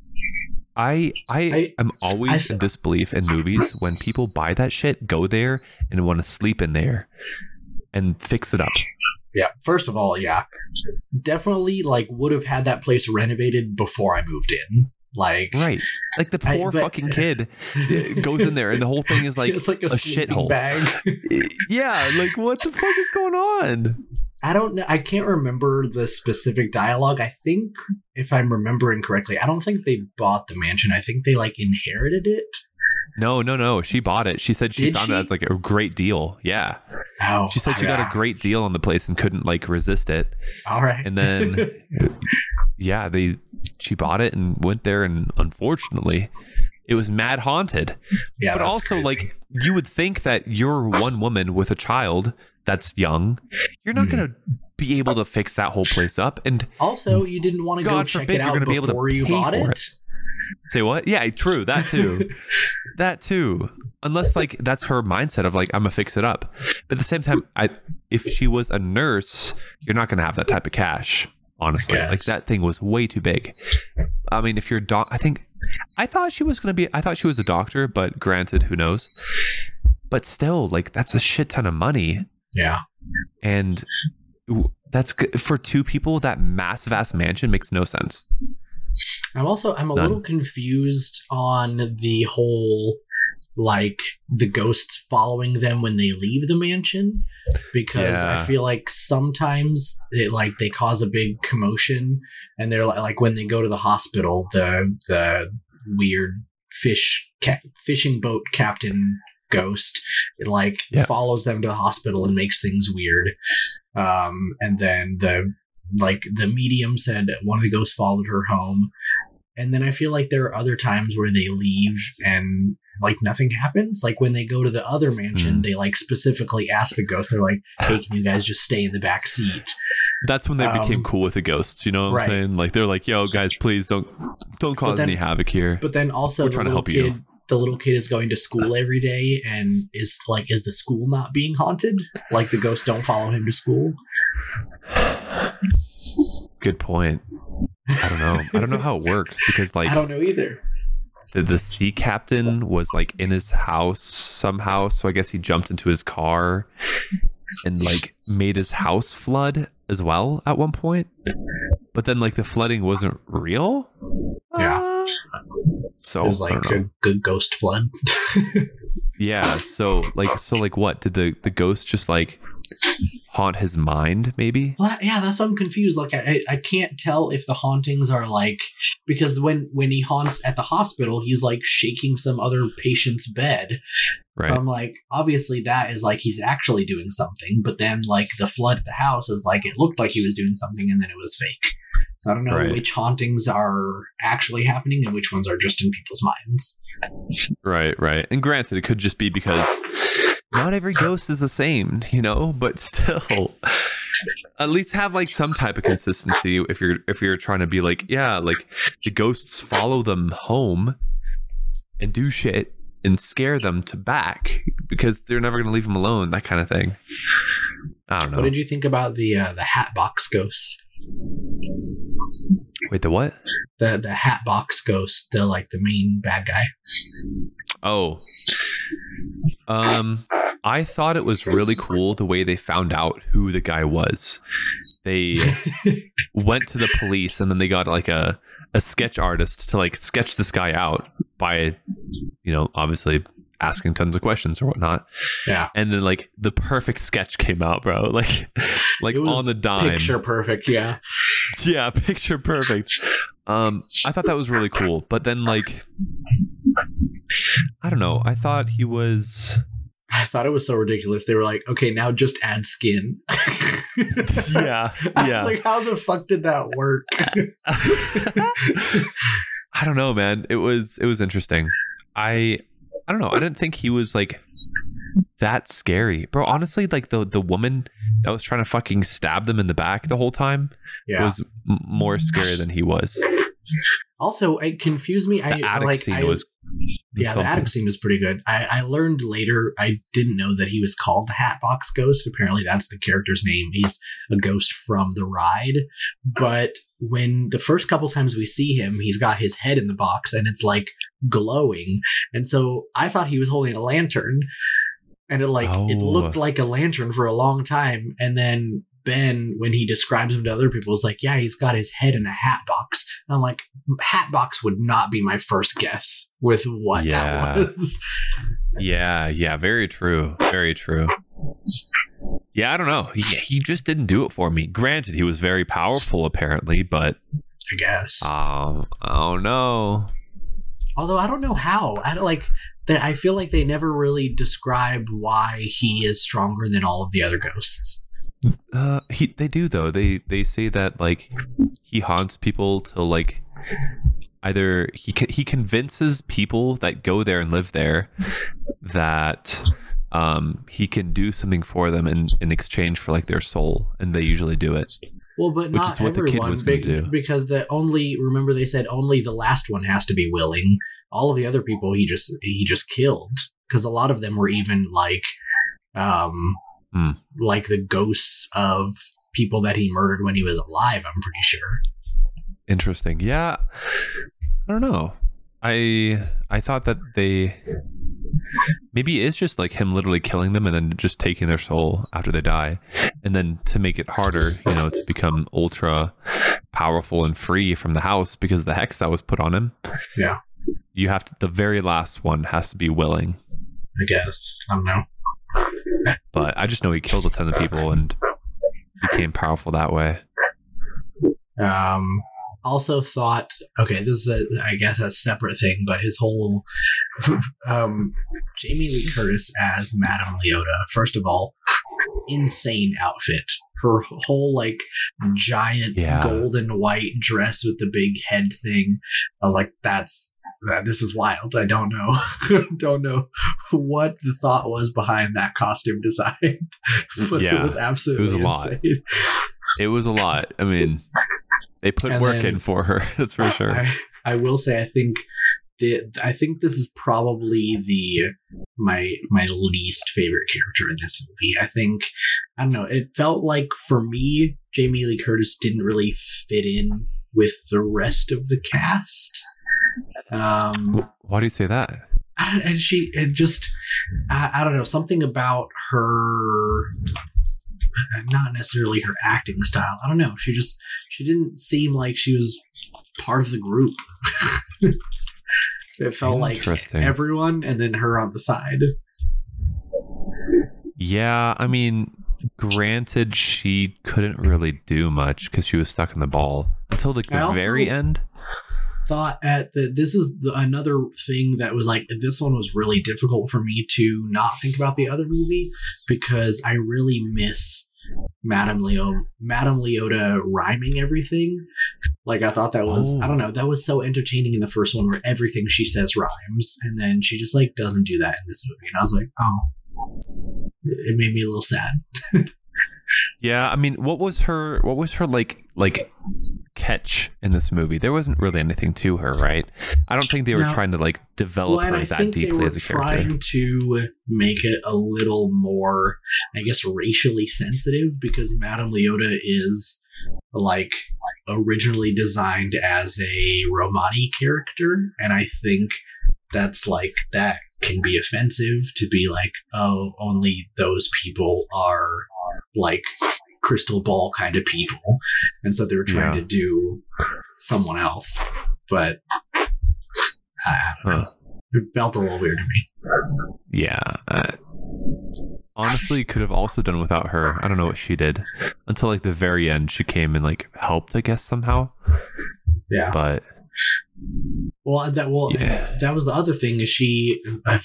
I I, I- am always I th- in disbelief in movies when people buy that shit, go there and want to sleep in there and fix it up. Yeah. First of all, yeah, definitely like would have had that place renovated before I moved in. Like, Right. Like the I- poor but- fucking kid uh, goes in there and the whole thing is like, it's like a, a sleeping shithole. bag. yeah, like what the fuck is going on? I don't know. I can't remember the specific dialogue. I think, if I'm remembering correctly, I don't think they bought the mansion. I think they like inherited it. No, no, no. She bought it. She said she Did found she? it as like a great deal. Yeah. Oh, She said she got a great deal on the place and couldn't like resist it. All right, And then yeah, they she bought it and went there and unfortunately it was mad haunted. yeah, but that's also crazy. like you would think that you're one woman with a child that's young. You're not Mhm. going to be able to fix that whole place up and also you didn't want to go God check forbid it you're out gonna be able to before you pay bought for it. it. Say what? Yeah, true. That too. that too. Unless like that's her mindset of like I'm gonna fix it up. But at the same time, I if she was a nurse, you're not gonna have that type of cash. Honestly, like Guess. that thing was way too big. I mean, if you're doc, I think I thought she was gonna be. I thought she was a doctor, but granted, who knows? But still, like that's a shit ton of money, Yeah, and w- that's g- for two people. That massive ass mansion makes no sense. I'm also I'm a None. little confused on the whole like the ghosts following them when they leave the mansion, because Yeah. I feel like sometimes it like they cause a big commotion, and they're like, like when they go to the hospital, the the weird fish ca- fishing boat captain ghost, it like Yeah. follows them to the hospital and makes things weird. Um, and then the like the medium said one of the ghosts followed her home. And then I feel like there are other times where they leave and like nothing happens. Like when they go to the other mansion, Mm. they like specifically ask the ghost, they're like, hey, can you guys just stay in the back seat? That's when they Um, became cool with the ghosts. You know what right. I'm saying? Like they're like, "Yo, guys, please don't don't cause then- any havoc here." But then also We're the trying to little help you. kid, the little kid is going to school every day, and is like, is the school not being haunted? Like the ghosts don't follow him to school? Good point. I don't know. I don't know how it works because like I don't know either. the, the sea captain was like in his house somehow, so I guess he jumped into his car and like made his house flood as well at one point. But then like the flooding wasn't real. Yeah. Uh, so It was I like don't know. a good ghost flood. Yeah. So like so like what did the the ghost just like haunt his mind? Maybe. Well, that- yeah, that's why I'm confused. Like, I, I can't tell if the hauntings are like, because when when he haunts at the hospital, he's like shaking some other patient's bed. Right. So I'm like, obviously that is like he's actually doing something. But then like the flood at the house is like it looked like he was doing something and then it was fake. So I don't know Right. which hauntings are actually happening and which ones are just in people's minds. Right, right. And granted, it could just be because not every ghost is the same, you know, but still at least have like some type of consistency if you're if you're trying to be like, yeah, like the ghosts follow them home and do shit and scare them to back because they're never going to leave them alone, that kind of thing. I don't know. What did you think about the uh, the Hatbox ghosts? Wait, the what? The the Hatbox ghost, the like the main bad guy. Oh. Um I thought it was really cool the way they found out who the guy was. They went to the police and then they got like a a sketch artist to like sketch this guy out by, you know, obviously asking tons of questions or whatnot. Yeah. And then like the perfect sketch came out, bro. Like like It was on the dime. Picture perfect, yeah. Yeah, picture perfect. Um, I thought that was really cool. But then like I don't know, I thought he was I thought it was so ridiculous. They were like, okay, now just add skin. Yeah. I Yeah. was like, how the fuck did that work? I don't know, man. It was it was interesting. I I don't know. I didn't think he was like that scary, bro. Honestly, like the the woman that was trying to fucking stab them in the back the whole time Yeah. was m- more scary than he was. Also, it confused me. The I attic like. scene I, was yeah, the something. attic scene was pretty good. I, I learned later. I didn't know that he was called the Hatbox Ghost. Apparently, that's the character's name. He's a ghost from the ride. But when the first couple times we see him, he's got his head in the box and it's like glowing. And so I thought he was holding a lantern, and it like it Oh. looked like a lantern for a long time. And then Ben, when he describes him to other people, is like, yeah, he's got his head in a hat box. And I'm like, hat box would not be my first guess with what Yeah. that was. Yeah, yeah, very true. Very true. Yeah, I don't know. He, he just didn't do it for me. Granted, he was very powerful apparently, but I guess. um, I don't know. Although I don't know how. I don't like that. I feel like they never really describe why he is stronger than all of the other ghosts. Uh, he they do though. They they say that like he haunts people to like either he can, he convinces people that go there and live there that um he can do something for them in in exchange for like their soul, and they usually do it. Well, but Which not is what the kid everyone, was gonna be- do. because the only remember they said only the last one has to be willing. All of the other people he just he just killed, because a lot of them were even like, um, Hmm. like the ghosts of people that he murdered when he was alive. I'm pretty sure. Interesting. Yeah. I don't know. I I thought that they maybe it's just like him literally killing them and then just taking their soul after they die, and then to make it harder, you know, to become ultra powerful and free from the house because of the hex that was put on him. Yeah. You have to, the very last one has to be willing. I guess. I don't know. But I just know he killed a ton of people and became powerful that way. Um, also thought, okay, this is, a, I guess, a separate thing, but his whole um, Jamie Lee Curtis as Madame Leota, first of all, insane outfit. Her whole, like, giant Yeah. gold and white dress with the big head thing. I was like, that's, that, this is wild. I don't know. don't know what the thought was behind that costume design. But Yeah, it was absolutely it was a lot. insane. It was a lot. I mean, they put And work then- in for her. That's for sure. I, I will say, I think the I think this is probably the my my least favorite character in this movie. I think I don't know. It felt like for me, Jamie Lee Curtis didn't really fit in with the rest of the cast. Um, Why do you say that? I don't, and she it just I, I don't know, something about her. Not necessarily her acting style. I don't know. She just she didn't seem like she was part of the group. It felt like Interesting. everyone and then her on the side. Yeah, I mean, granted, she couldn't really do much because she was stuck in the ball until the I also- very end. Thought at the this is the, another thing that was like this one was really difficult for me to not think about the other movie because I really miss Madame Leo Madame Leota rhyming everything. Like I thought that was Oh. I don't know, that was so entertaining in the first one where everything she says rhymes, and then she just like doesn't do that in this movie, and I was like, oh, it made me a little sad. Yeah, I mean, what was her what was her like like catch in this movie? There wasn't really anything to her, right? I don't think they were No. trying to like develop Well, and her I that think they deeply were as a character. trying to make it a little more, I guess, racially sensitive because Madame Leota is like originally designed as a Romani character, and I think that's like that can be offensive to be like, oh, only those people are like crystal ball kind of people, and so they were trying Yeah. to do someone else, but I, I don't know. Huh. It felt a little weird to me. Yeah. Uh, honestly, could have also done without her. I don't know what she did until like the very end. She came and like helped, I guess, somehow. Yeah. But Well, that well, Yeah. that was the other thing is she, uh,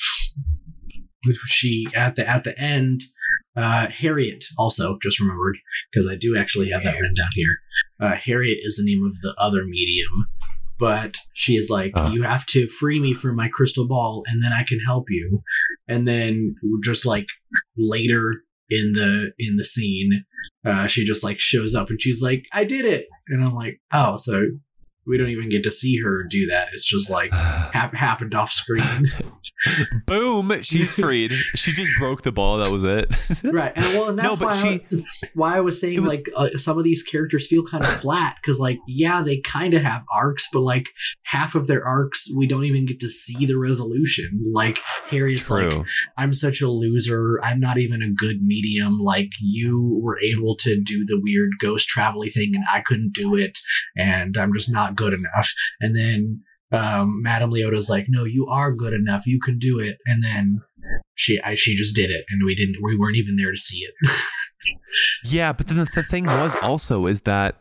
she at the at the end, uh, Harriet also just remembered because I do actually have that written down here. Uh, Harriet is the name of the other medium, but she is like, Uh. you have to free me from my crystal ball, and then I can help you. And then just like later in the in the scene, uh, she just like shows up and she's like, I did it, and I'm like, oh, so. We don't even get to see her do that. It's just like hap- happened off screen. boom, she's freed. She just broke the ball. That was it. Right. And well, and No, that's but why, I, why I was saying it was- like uh, some of these characters feel kind of flat because like, yeah, they kind of have arcs, but like half of their arcs, we don't even get to see the resolution. Like Harriet's like, True. I'm such a loser. I'm not even a good medium. Like you were able to do the weird ghost travel-y thing and I couldn't do it. And I'm just not good enough. And then um, Madame Leota's like, no, you are good enough. You can do it. And then she I, she just did it. And we didn't, we weren't even there to see it. Yeah, but then the, the thing was also is that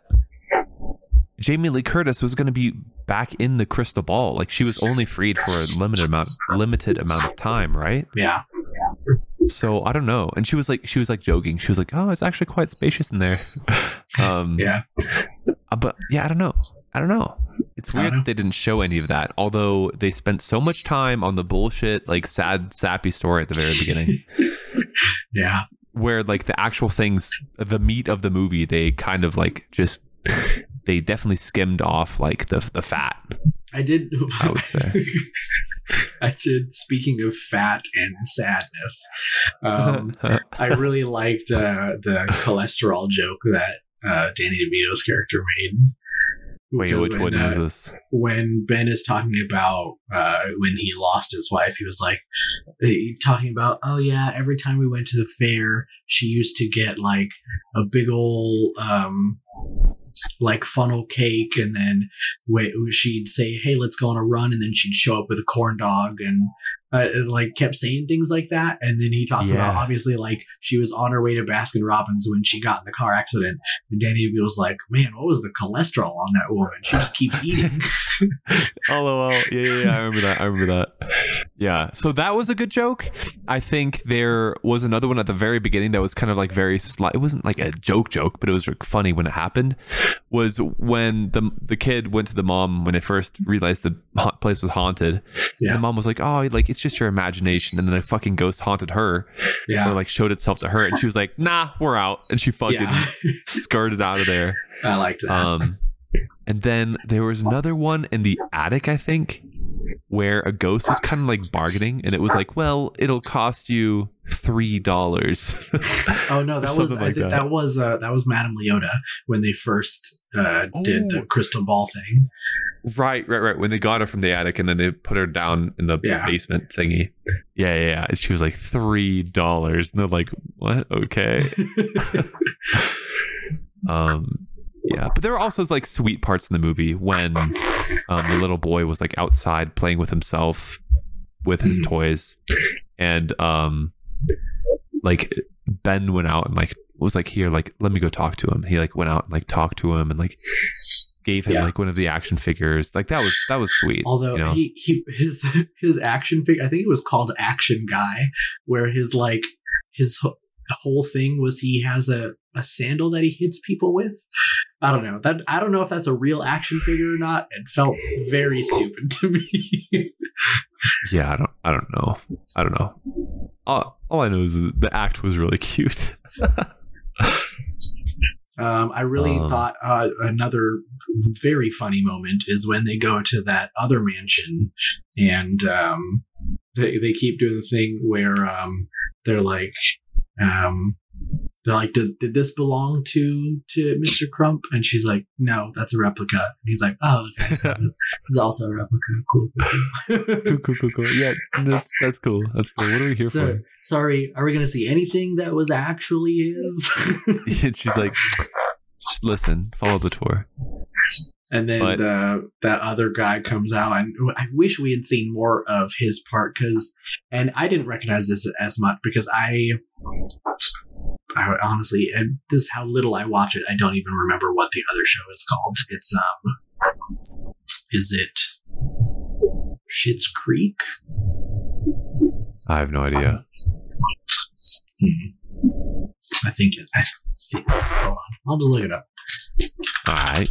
Jamie Lee Curtis was going to be back in the crystal ball. Like she was only freed for a limited amount, limited amount of time, right? Yeah. So I don't know. And she was like, she was like joking. She was like, "Oh, it's actually quite spacious in there." um, Yeah. uh, but yeah, I don't know. I don't know. It's I don't weird know. that they didn't show any of that. Although they spent so much time on the bullshit, like sad, sappy story at the very beginning, Yeah. where like the actual things, the meat of the movie, they kind of like just. They definitely skimmed off like the the fat. I did. I would say. I did. Speaking of fat and sadness, um, I really liked uh, the cholesterol joke that uh, Danny DeVito's character made. Wait, Because which when, one is uh, this? When Ben is talking about uh, when he lost his wife, he was like he, talking about, oh yeah, every time we went to the fair, she used to get like a big old um, like funnel cake, and then wait, she'd say, "Hey, let's go on a run," and then she'd show up with a corn dog, and uh, and, like kept saying things like that. And then he talked Yeah. about obviously like she was on her way to Baskin Robbins when she got in the car accident, and Danny was like, "Man, what was the cholesterol on that woman? She just keeps eating." Oh, well, yeah, yeah, yeah, I remember that. I remember that. Yeah. So that was a good joke. I think there was another one at the very beginning that was kind of like very slight. It wasn't like a joke joke, but it was like funny when it happened. Was when the the kid went to the mom when they first realized the ha- place was haunted. Yeah. The mom was like, "Oh, like it's just your imagination," and then a fucking ghost haunted her. Yeah. Or like showed itself to her, and she was like, "Nah, we're out," and she fucking Yeah. skirted out of there. I liked that. Um, and then there was another one in the attic, I think, where a ghost was kind of like bargaining, and it was like, "Well, it'll cost you three dollars." Oh no, that was something I like think that. that was uh, that was Madame Leota when they first uh, did the Oh. crystal ball thing. Right, right, right. When they got her from the attic, and then they put her down in the Yeah. basement thingy. Yeah, yeah, yeah. And she was like three dollars, and they're like, "What? Okay." um. Yeah, but there were also like sweet parts in the movie when um, the little boy was like outside playing with himself with his Mhm. toys, and um, like Ben went out and like was like, "Here, like let me go talk to him." He like went out and like talked to him and like gave him Yeah. like one of the action figures. Like that was that was sweet. Although you know? he he his his action figure, I think it was called Action Guy, where his like his ho- whole thing was he has a a sandal that he hits people with. I don't know that I don't know if that's a real action figure or not. It felt very stupid to me. Yeah, I don't I don't know. I don't know. All, all I know is the act was really cute. Um, I really Um, thought uh, another very funny moment is when they go to that other mansion, and um, they they keep doing the thing where um, they're like, um, they're like, did, did this belong to to Mister Crump? And she's like, no, that's a replica. And he's like, oh, okay, so it's also a replica. Cool. cool, cool. cool, cool, cool, cool. Yeah, that's, that's cool. That's cool. What are we here So, for? sorry, are we going to see anything that was actually his? And she's like, "Just listen, follow the tour." And then But- the that other guy comes out, and I wish we had seen more of his part, because, and I didn't recognize this as much because I, I honestly, and this is how little I watch it. I don't even remember what the other show is called. It's um, is it Schitt's Creek? I have no idea. Hmm. I think it. I think. Hold on, I'll just look it up. All right.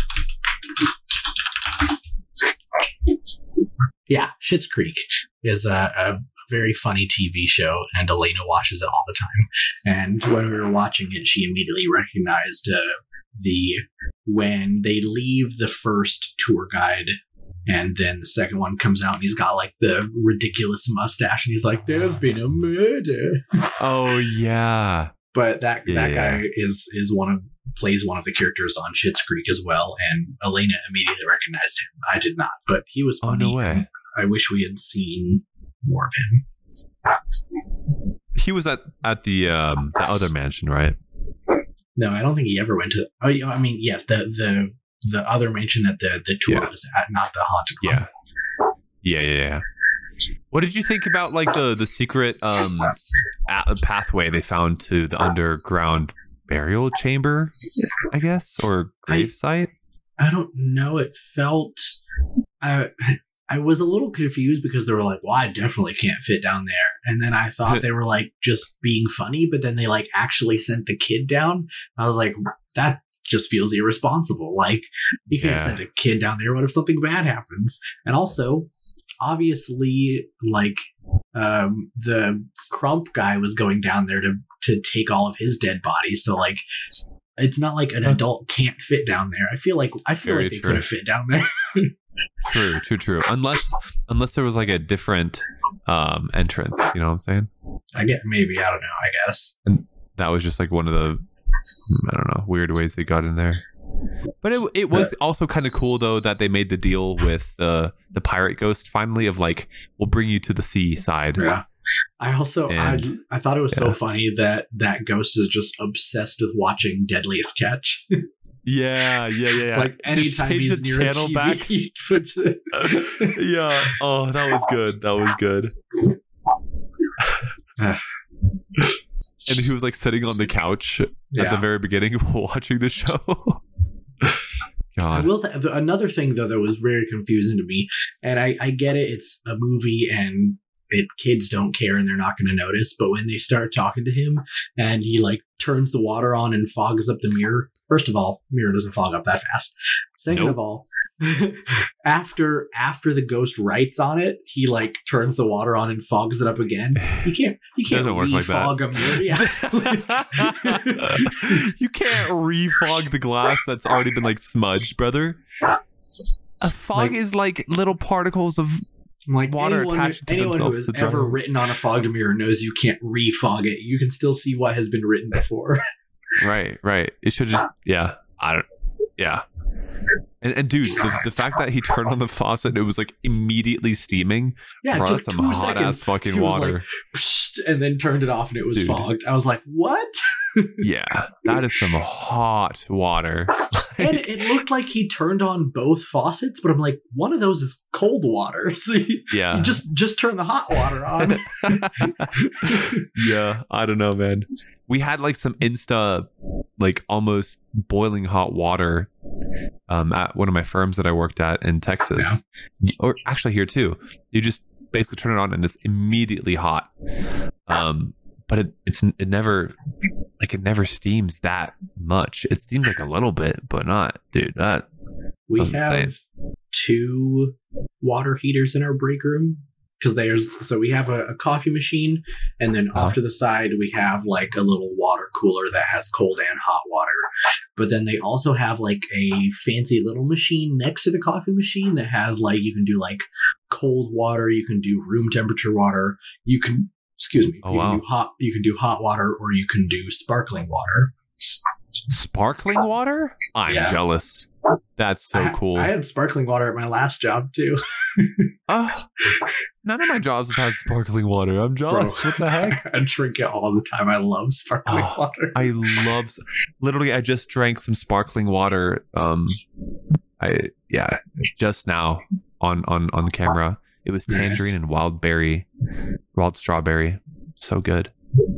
Yeah, Schitt's Creek is a, a very funny T V show, and Elena watches it all the time. And when we were watching it, she immediately recognized uh, the when they leave the first tour guide, and then the second one comes out, and he's got like the ridiculous mustache, and he's like, "There's been a murder." Oh yeah. But that Yeah, that yeah. guy is is one of plays one of the characters on Schitt's Creek as well, and Elena immediately recognized him. I did not, but he was Oh funny. no way. I wish we had seen more of him. He was at at the um the other mansion, right? No, I don't think he ever went to. Oh, yeah, I mean, yes, the the the other mansion that the the tour Yeah. was at, not the haunted one. Yeah. Yeah, yeah, yeah. What did you think about like the the secret um a- pathway they found to the underground burial chamber, I guess, or grave site? I don't know. It felt. I I was a little confused because they were like, "Well, I definitely can't fit down there," and then I thought they were like just being funny, but then they like actually sent the kid down. I was like, that just feels irresponsible. Like, you can't Yeah. send a kid down there. What if something bad happens? And also, obviously, like, um, the Crump guy was going down there to to take all of his dead bodies. So, like, it's not like an adult can't fit down there. I feel like I feel Very like they true. could have fit down there. True, true, true. Unless unless there was like a different um entrance, you know what I'm saying? I get maybe I don't know. I guess. That was just like one of the I don't know, weird ways they got in there. But it it was also kind of cool though that they made the deal with the the pirate ghost finally of like, we'll bring you to the sea side. Yeah. I also And- I I thought it was yeah. so funny that that ghost is just obsessed with watching Deadliest Catch. Yeah, yeah, yeah, yeah. Like Just anytime change he's the near channel a T V, back. he puts it. Yeah. Oh, that was good. That was good. And he was like sitting on the couch at Yeah. the very beginning watching the show. I God. will say, another thing though that was very confusing to me, and I, I get it, it's a movie and it, kids don't care and they're not going to notice, but when they start talking to him and he like turns the water on and fogs up the mirror, first of all, mirror doesn't fog up that fast. Second Nope. of all, after after the ghost writes on it, he like turns the water on and fogs it up again. You can't you can't Doesn't work like that. refog a mirror. Yeah. You can't refog the glass that's already been like smudged, brother. A fog Like- is like little particles of Like water anyone, attached to anyone who themselves has to ever dry. written on a fogged mirror knows you can't refog it. You can still see what has been written before. right, right. It should just yeah. I don't yeah. And, and dude, the, the fact that he turned on the faucet and it was like immediately steaming, Yeah, bro, it took that's some two hot seconds. ass fucking He was water. like, Psst, and then turned it off and it was Dude. fogged. I was like, what? Yeah, that is some hot water. And it looked like he turned on both faucets, but I'm like, one of those is cold water. So you, Yeah. you just just turn the hot water on. Yeah, I don't know, man. We had like some Insta, like almost boiling hot water um, at one of my firms that I worked at in Texas. Y- Or actually here too. You just basically turn it on and it's immediately hot. Um, but it, it's it never like it never steams that much. It steams like a little bit, but not, dude. That We That was have insane. two water heaters in our break room because there's so we have a, a coffee machine, and then Uh-huh. off to the side we have like a little water cooler that has cold and hot water. But then they also have like a fancy little machine next to the coffee machine that has like you can do like cold water, you can do room temperature water, you can excuse me, Oh, you wow. can do hot you can do hot water, or you can do sparkling water. sparkling water? I'm Yeah. jealous. That's so I, cool. I had sparkling water at my last job too. Oh, none of my jobs have had sparkling water. I'm jealous. What the heck? I drink it all the time. I love sparkling Oh, water. I love. s- Literally, I just drank some sparkling water. Um, I yeah, just now on on on camera. It was tangerine Nice. and wild berry, wild strawberry. So good.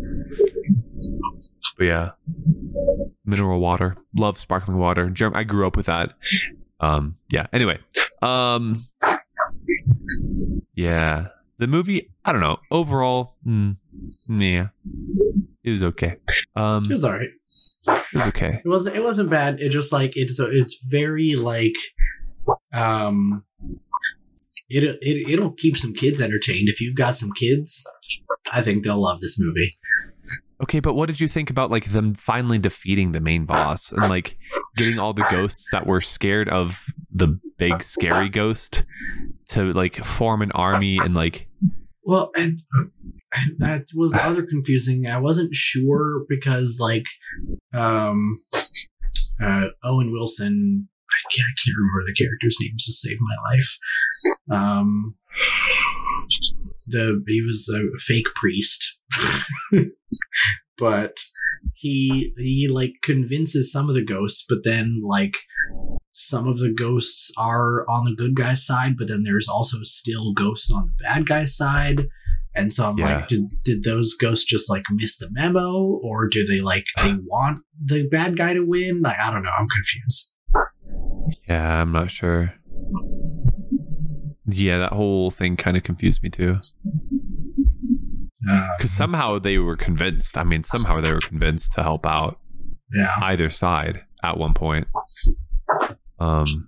But yeah, mineral water. Love sparkling water. Germ- I grew up with that. Um, yeah. Anyway, um, yeah, the movie. I don't know. Overall, mm, yeah, it was okay. Um, It was alright. it was okay. It wasn't. It wasn't bad. It just like it's. It's very like, um, it it it'll keep some kids entertained. If you've got some kids, I think they'll love this movie. Okay, but what did you think about like them finally defeating the main boss and like getting all the ghosts that were scared of the big scary ghost to like form an army and like Well, and, and that was the other confusing. I wasn't sure because like, um, uh, Owen Wilson. I can't, I can't remember the character's names to save my life. Um, the he was a fake priest, but he he like convinces some of the ghosts, but then like some of the ghosts are on the good guy's side, but then there's also still ghosts on the bad guy's side. And so I'm Yeah. like, did did those ghosts just like miss the memo, or do they like they want the bad guy to win? Like I don't know. I'm confused. yeah, I'm not sure. Yeah, that whole thing kind of confused me too. Uh, Because somehow they were convinced. I mean, somehow they were convinced to help out yeah. either side at one point. Um,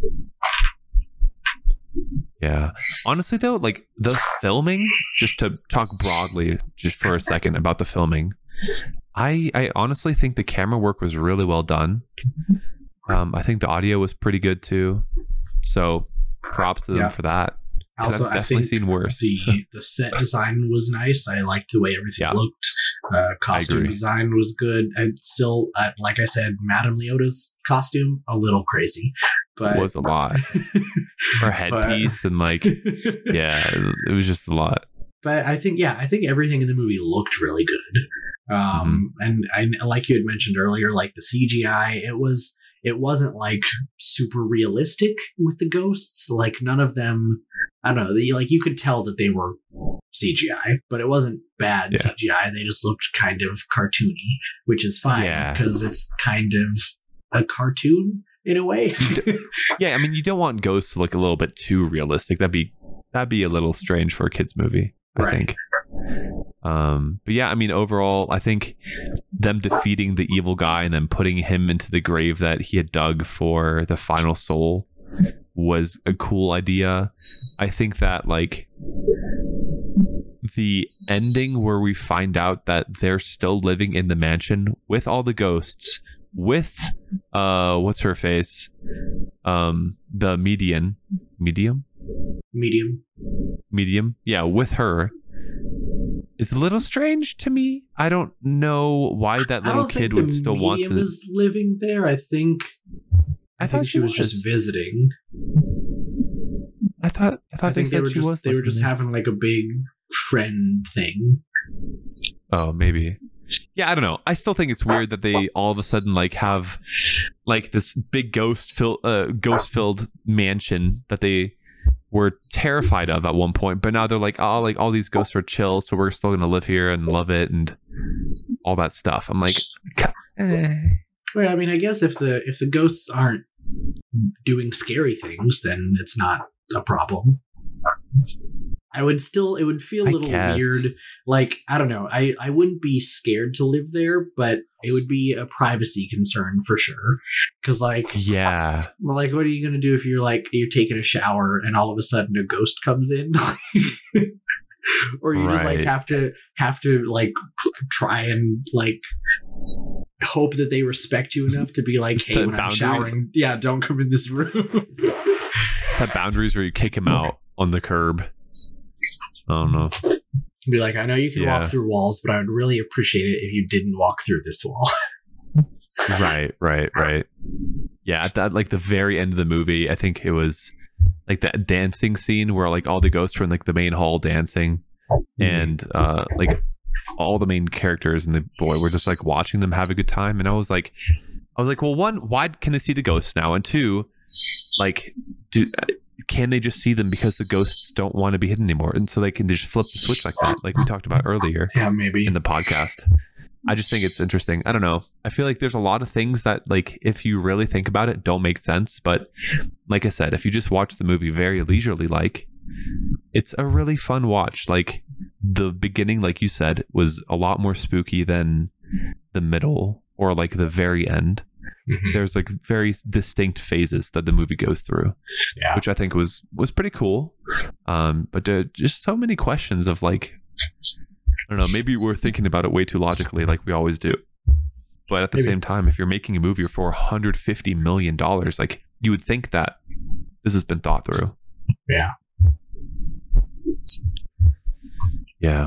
yeah. Honestly, though, like the filming, just to talk broadly, just for a second about the filming, I I honestly think the camera work was really well done. Um, I think the audio was pretty good too. So props to them Yeah. for that. 'Cause Also, I've I definitely think seen worse. the the set design was nice. I liked the way everything Yeah. looked. Uh, costume agree. design was good. And still, uh, like I said, Madame Leota's costume a little crazy, but It was a lot. Her headpiece and like, yeah, it, it was just a lot. But I think, yeah, I think everything in the movie looked really good. Um, Mm-hmm. and I like you had mentioned earlier, like the C G I, it was it wasn't like super realistic with the ghosts. Like none of them, I don't know, they, like you could tell that they were C G I, but it wasn't bad Yeah. C G I. They just looked kind of cartoony, which is fine Yeah. because it's kind of a cartoon in a way. Yeah, I mean, you don't want ghosts to look a little bit too realistic. That'd be that'd be a little strange for a kids movie, I Right. think. Um, but yeah, I mean, overall, I think them defeating the evil guy and then putting him into the grave that he had dug for the final soul was a cool idea. I think that like the ending where we find out that they're still living in the mansion with all the ghosts, with uh what's her face, um the median medium Medium. medium yeah, with her is a little strange to me. I don't know why that I little don't kid think would the still want medium to. is living there. I think I, I think thought she she was, was. just visiting. I thought I thought I think they, they said were she just was they were living just there. having like a big friend thing. Oh, maybe. Yeah, I don't know. I still think it's weird that they all of a sudden like have like this big ghost fill, uh, ghost filled mansion that they were terrified of at one point, but now they're like, oh, like all these ghosts are chill, so we're still gonna live here and love it and all that stuff. I'm like, eh. Well, I mean, I guess if the if the ghosts aren't doing scary things, then it's not a problem. I would still, it would feel a I little guess. weird. Like, I don't know. I, I wouldn't be scared to live there, but it would be a privacy concern for sure. Because, like, Yeah. well, like, what are you going to do if you're, like, you're taking a shower and all of a sudden a ghost comes in? Or you just, like, Right. have to, have to, like, try and, like, hope that they respect you enough to be like, hey, Set when I'm boundaries. showering, yeah, don't come in this room. Set boundaries where you kick him out on the curb. I don't know. Be like, I know you can Yeah. walk through walls, but I would really appreciate it if you didn't walk through this wall. Right, right, right. Yeah, at that like the very end of the movie, I think it was like that dancing scene where like all the ghosts were in like the main hall dancing, and uh like all the main characters and the boy were just like watching them have a good time. And I was like, I was like, well, one, why can they see the ghosts now? And two, like, do can they just see them because the ghosts don't want to be hidden anymore, and so they can just flip the switch like that, like we talked about earlier Yeah, maybe. in the podcast. I just think it's interesting. I don't know. I feel like there's a lot of things that, like, if you really think about it, don't make sense. But like I said, if you just watch the movie very leisurely, like, it's a really fun watch. Like, the beginning, like you said, was a lot more spooky than the middle or like the very end. Mhm. There's like very distinct phases that the movie goes through, Yeah. which I think was was pretty cool. Um, but there are just so many questions of like, I don't know, maybe we're thinking about it way too logically, like we always do. But at the Maybe. same time, if you're making a movie for one hundred fifty million dollars, like, you would think that this has been thought through. Yeah. Yeah,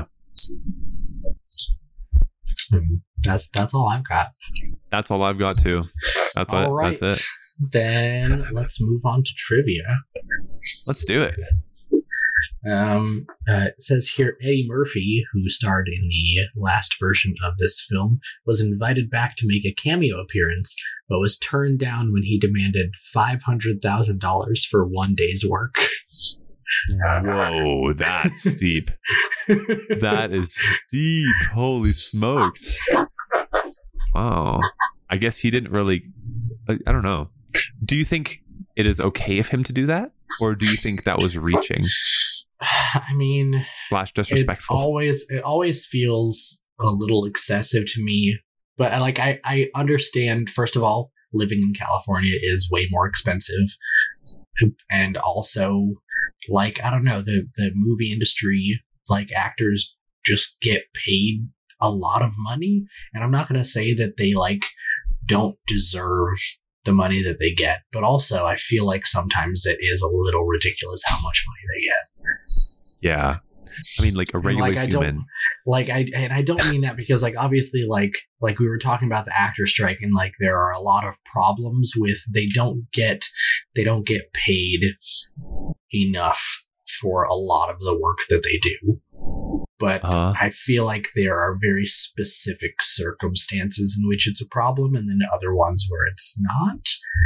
Mhm. That's that's all I've got. that's all I've got too. That's All it. right. That's it. Then let's move on to trivia. Let's do it. Um, uh, it says here Eddie Murphy, who starred in the last version of this film, was invited back to make a cameo appearance, but was turned down when he demanded five hundred thousand dollars for one day's work. Whoa, that's steep. That is steep. Holy smokes. Wow. I guess he didn't really. I, I don't know. Do you think it is okay of him to do that? Or do you think that was reaching I mean, slash it disrespectful? always it always feels a little excessive to me. But I like I, I understand, first of all, living in California is way more expensive. And also, like, I don't know, the, the movie industry, like, actors just get paid a lot of money. And I'm not going to say that they, like, don't deserve the money that they get. But also, I feel like sometimes it is a little ridiculous how much money they get. Yeah. I mean, like a And, regular like, I don't- human. Like I and I don't mean that because like obviously like like we were talking about the actor strike, and like there are a lot of problems with they don't get they don't get paid enough for a lot of the work that they do. But Uh, I feel like there are very specific circumstances in which it's a problem, and then other ones where it's not.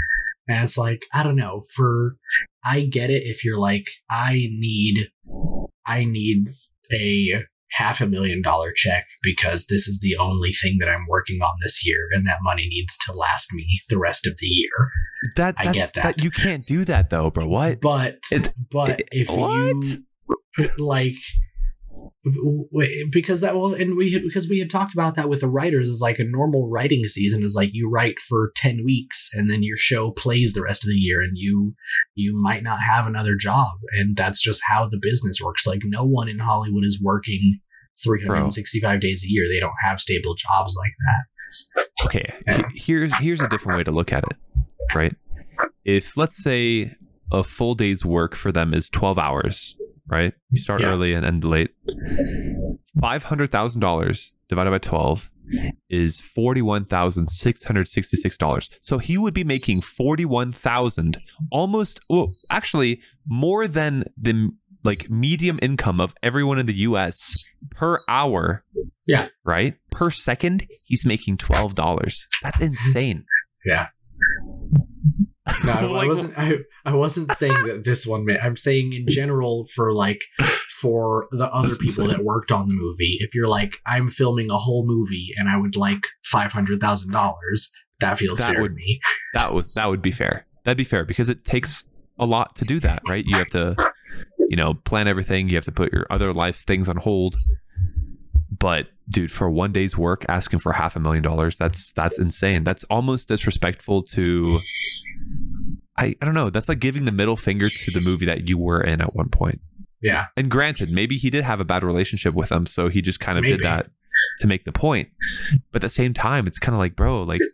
And it's like, I don't know, for I get it if you're like, I need I need a half a million dollar check because this is the only thing that I'm working on this year, and that money needs to last me the rest of the year. That I that's, get that. that. You can't do that though, bro. What? But It- but it- if what? you like w- because that well and we had, because we had talked about that with the writers is like a normal writing season is like you write for ten weeks and then your show plays the rest of the year and you you might not have another job, and that's just how the business works. Like no one in Hollywood is working three hundred sixty-five Bro. days a year. They don't have stable jobs like that. Okay, he- here's here's a different way to look at it, right? If let's say a full day's work for them is twelve hours, right? You start Yeah. early and end late. five hundred thousand dollars divided by twelve is forty-one thousand six hundred sixty-six dollars. So he would be making forty-one thousand, almost, well, actually more than the like medium income of everyone in the U S per hour. Yeah. Right? Per second, he's making twelve dollars. That's insane. Yeah. No, I, I Like, wasn't. I, I wasn't saying that this one. ma- I'm saying in general for like for the other people that worked on the movie. If you're like, I'm filming a whole movie and I would like five hundred thousand dollars, that feels That fair would- to me. That would that would be fair. That'd be fair because it takes a lot to do that, right? You have to, you know, plan everything. You have to put your other life things on hold. But dude, for one day's work, asking for half a million dollars, that's that's insane. That's almost disrespectful to. I, I don't know. That's like giving the middle finger to the movie that you were in at one point. Yeah. And granted, maybe he did have a bad relationship with them, so he just kind of Maybe. did that to make the point. But at the same time, it's kind of like, bro, like,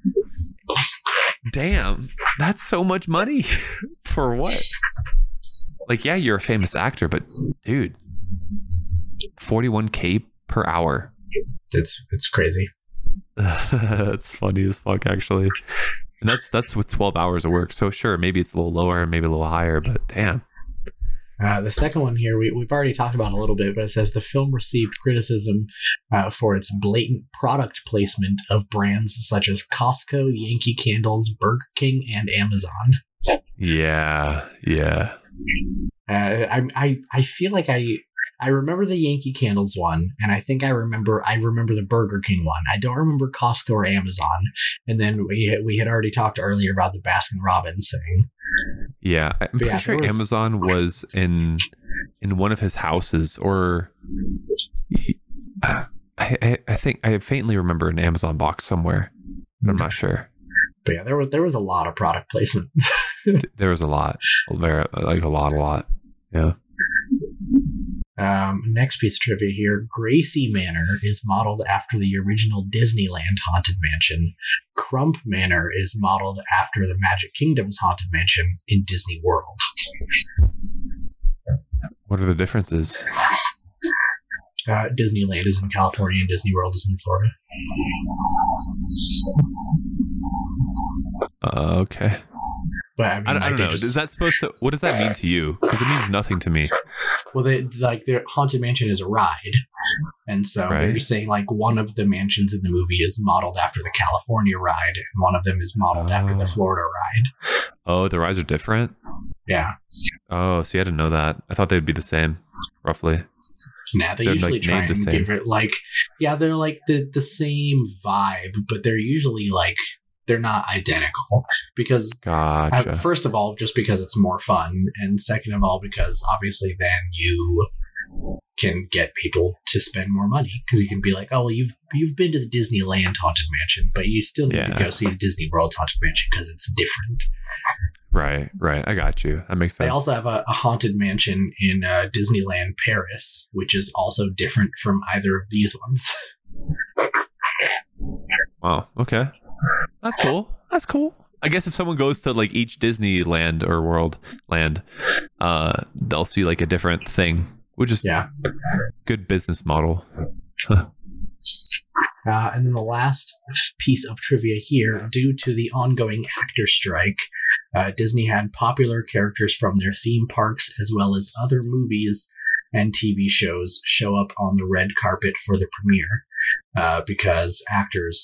damn, that's so much money for what? Like, yeah, you're a famous actor, but dude, forty-one K per hour. It's it's crazy. That's funny as fuck, actually. And that's that's with twelve hours of work. So sure, maybe it's a little lower, maybe a little higher, but damn. Uh, the second one here, we, we've already talked about a little bit, but it says the film received criticism uh, for its blatant product placement of brands such as Costco, Yankee Candles, Burger King, and Amazon. Yeah, yeah. Uh, I, I I feel like I I remember the Yankee Candles one, and I think I remember I remember the Burger King one. I don't remember Costco or Amazon. And then we we had already talked earlier about the Baskin Robbins thing. Yeah, I'm But pretty yeah, sure there was- Amazon was in in one of his houses, or I, I I think I faintly remember an Amazon box somewhere, but I'm not sure. But yeah, there was there was a lot of product placement. There was a lot, there like a lot, a lot. Yeah. Um, next piece of trivia here: Gracie Manor is modeled after the original Disneyland Haunted Mansion. Crump Manor is modeled after the Magic Kingdom's Haunted Mansion in Disney World. What are the differences? Uh, Disneyland is in California and Disney World is in Florida. Uh, okay. But I mean, I, don't- I like, don't they know. just- Is that supposed to? What does that mean to you? Because it means nothing to me. well, they like their Haunted Mansion is a ride, and so they're Right. just saying like one of the mansions in the movie is modeled after the California ride, and one of them is modeled after Oh. the Florida ride. Oh, the rides are different. Yeah, Oh, see, I didn't know that. I thought they'd be the same, roughly. nah, they They're, usually like, try made the and same. give it like yeah, they're like the the same vibe, but they're usually like they're not identical because Gotcha. Uh, first of all, just because it's more fun, and second of all, because obviously then you can get people to spend more money because you can be like, oh, well, you've you've been to the Disneyland Haunted Mansion, but you still need to Yeah. go see the Disney World Haunted Mansion because it's different. Right, right. I got you. That makes They sense. also have a, a haunted mansion in uh, Disneyland Paris, which is also different from either of these ones. Wow. Okay. That's cool. That's cool. I guess if someone goes to like each Disneyland or World land, uh, they'll see like a different thing, which is Yeah. good business model. Uh, and then the last piece of trivia here, due to the ongoing actor strike, uh, Disney had popular characters from their theme parks as well as other movies and T V shows show up on the red carpet for the premiere uh, because actors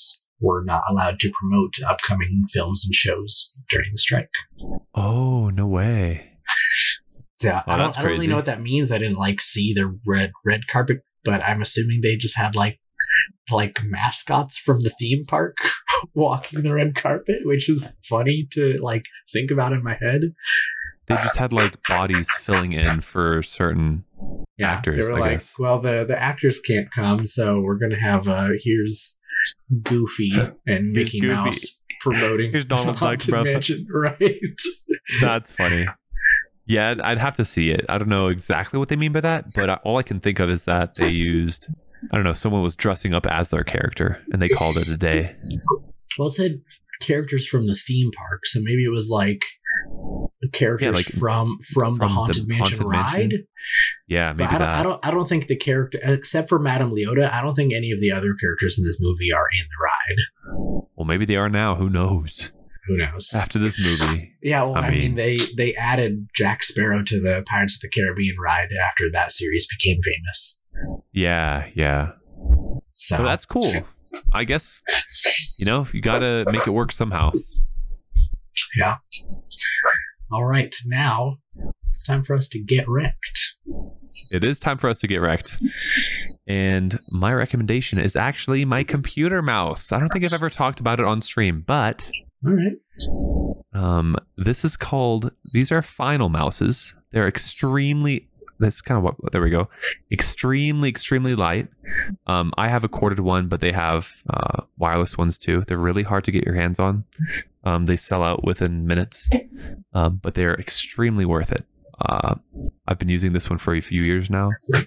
were not allowed to promote upcoming films and shows during the strike. Oh, no way. Yeah, Oh, I that's don't, I don't really crazy. know what that means. I didn't like see the red red carpet, but I'm assuming they just had like like mascots from the theme park walking the red carpet, which is funny to like think about in my head. They just had like bodies filling in for certain Yeah, actors, they were I like, guess. well, the the actors can't come, so we're gonna have uh here's Goofy and Mickey Goofy. Mouse promoting Here's Donald the Duck, Haunted bro. Mansion, right? That's funny. Yeah, I'd- I'd have to see it. I don't know exactly what they mean by that, but I- all I can think of is that they used, I don't know, someone was dressing up as their character and they called it a day. Well, it said characters from the theme park, so maybe it was like characters like, from from the from the Haunted Mansion Haunted ride. Mansion? Yeah, But maybe I don't, that. I don't. I don't think the character, except for Madame Leota, I don't think any of the other characters in this movie are in the ride. Well, maybe they are now. Who knows? Who knows? After this movie. Yeah, well, I I, mean, mean- they they added Jack Sparrow to the Pirates of the Caribbean ride after that series became famous. Yeah, yeah. So So that's cool. I guess, you know, you got to make it work somehow. Yeah. All right, now it's time for us to get wrecked. It is time for us to get wrecked. And my recommendation is actually my computer mouse. I don't think I've ever talked about it on stream, but All right. um, this is called, these are Final mouses. They're extremely, that's kind of what, there we go. Extremely, extremely light. Um, I have a corded one, but they have uh, wireless ones too. They're really hard to get your hands on. Um, they sell out within minutes, um, but they're extremely worth it. Uh, I've been using this one for a few years now,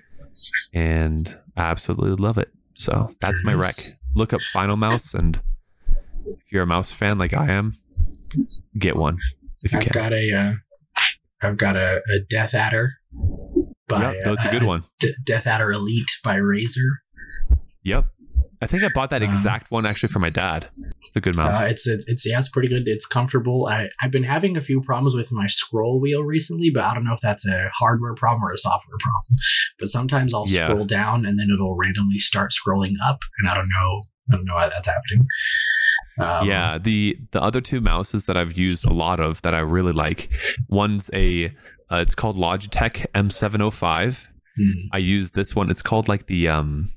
and I absolutely love it. So that's my rec. Nice. Look up Final Mouse, and if you're a mouse fan like I am, get one if you I've can. got a uh, I've got a, a Death Adder by Yep, that's a good uh, one. D- Death Adder Elite by Razer. Yep. I think I bought that Um, exact one actually for my dad. It's a good mouse. Uh, it's, it's it's yeah, it's pretty good. It's comfortable. I I've been having a few problems with my scroll wheel recently, but I don't know if that's a hardware problem or a software problem. But sometimes I'll Yeah. scroll down and then it'll randomly start scrolling up, and I don't know I don't know why that's happening. Um, yeah, the the other two mouses that I've used a lot of that I really like. One's a uh, it's called Logitech M seven oh five. hmm. I use this one. It's called like the um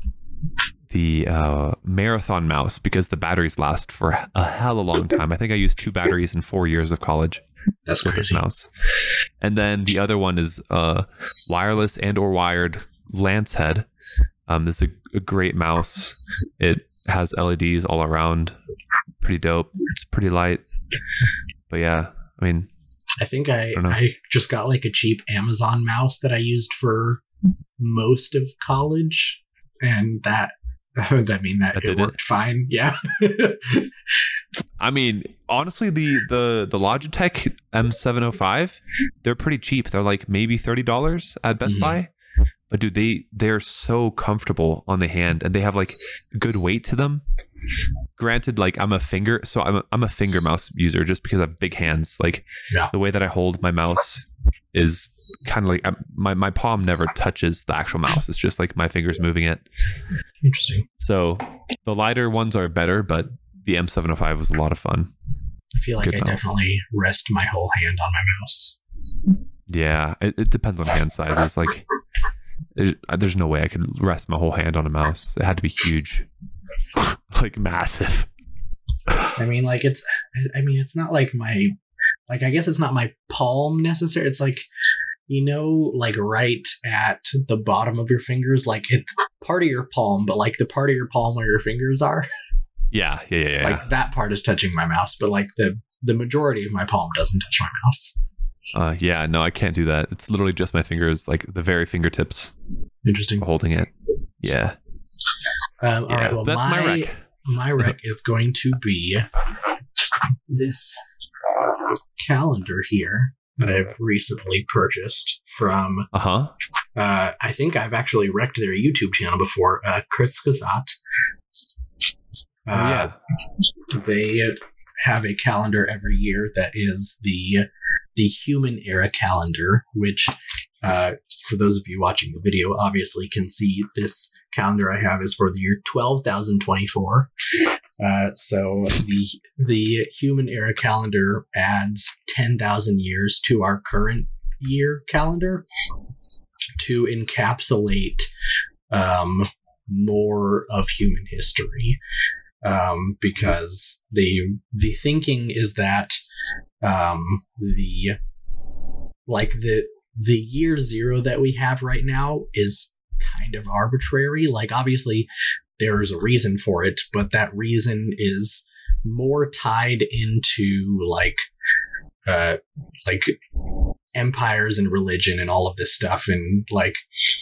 the uh, marathon mouse because the batteries last for a hell of a long time. I think I used two batteries in four years of college That's with this crazy. mouse. And then the other one is uh, wireless and or wired Lance head. Um, this is a, a great mouse. It has L E Ds all around. Pretty dope. It's pretty light. But yeah, I mean, I think I don't know. I just got like a cheap Amazon mouse that I used for most of college, and that that mean that, That it did it? worked fine. Yeah. I mean, honestly, the the the Logitech M seven oh five, they're pretty cheap. They're like maybe thirty dollars at Best Mhm. Buy. But dude, they they're so comfortable on the hand, and they have like good weight to them. Granted, like I'm a finger, so I'm a, I'm a finger mouse user just because I have big hands. Like Yeah. the way that I hold my mouse is kind of like I'm, my my palm never touches the actual mouse. It's just like my fingers moving it. Interesting. So the lighter ones are better, but the M seven oh five was a lot of fun. I feel like Good I mouse. definitely rest my whole hand on my mouse. Yeah, it, it depends on hand sizes. Like, it, there's no way I could rest my whole hand on a mouse. It had to be huge, like massive. I mean, like it's. I mean, it's not like my. Like, I guess it's not my palm necessarily. It's like, you know, like right at the bottom of your fingers, like it's part of your palm, but like the part of your palm where your fingers are, Yeah, yeah, yeah. yeah. like that part is touching my mouse, but like the the majority of my palm doesn't touch my mouse. Uh, yeah, no, I can't do that. It's literally just my fingers, like the very fingertips Interesting. holding it. Yeah, Um, all yeah. right. Well, That's my my rec. my rec is going to be this calendar here that I've recently purchased from. Uh huh. Uh, I think I've actually wrecked their YouTube channel before. Uh, Chris Kazat. Uh, Oh, yeah. They have a calendar every year that is the the human era calendar, which, uh, for those of you watching the video, obviously can see this calendar I have is for the year twelve thousand twenty-four. Uh, so the the human era calendar adds ten thousand years to our current year calendar to encapsulate um, more of human history. Um, because the the thinking is that um, the like the the year zero that we have right now is kind of arbitrary. Like, obviously there's a reason for it, but that reason is more tied into like uh like empires and religion and all of this stuff, and like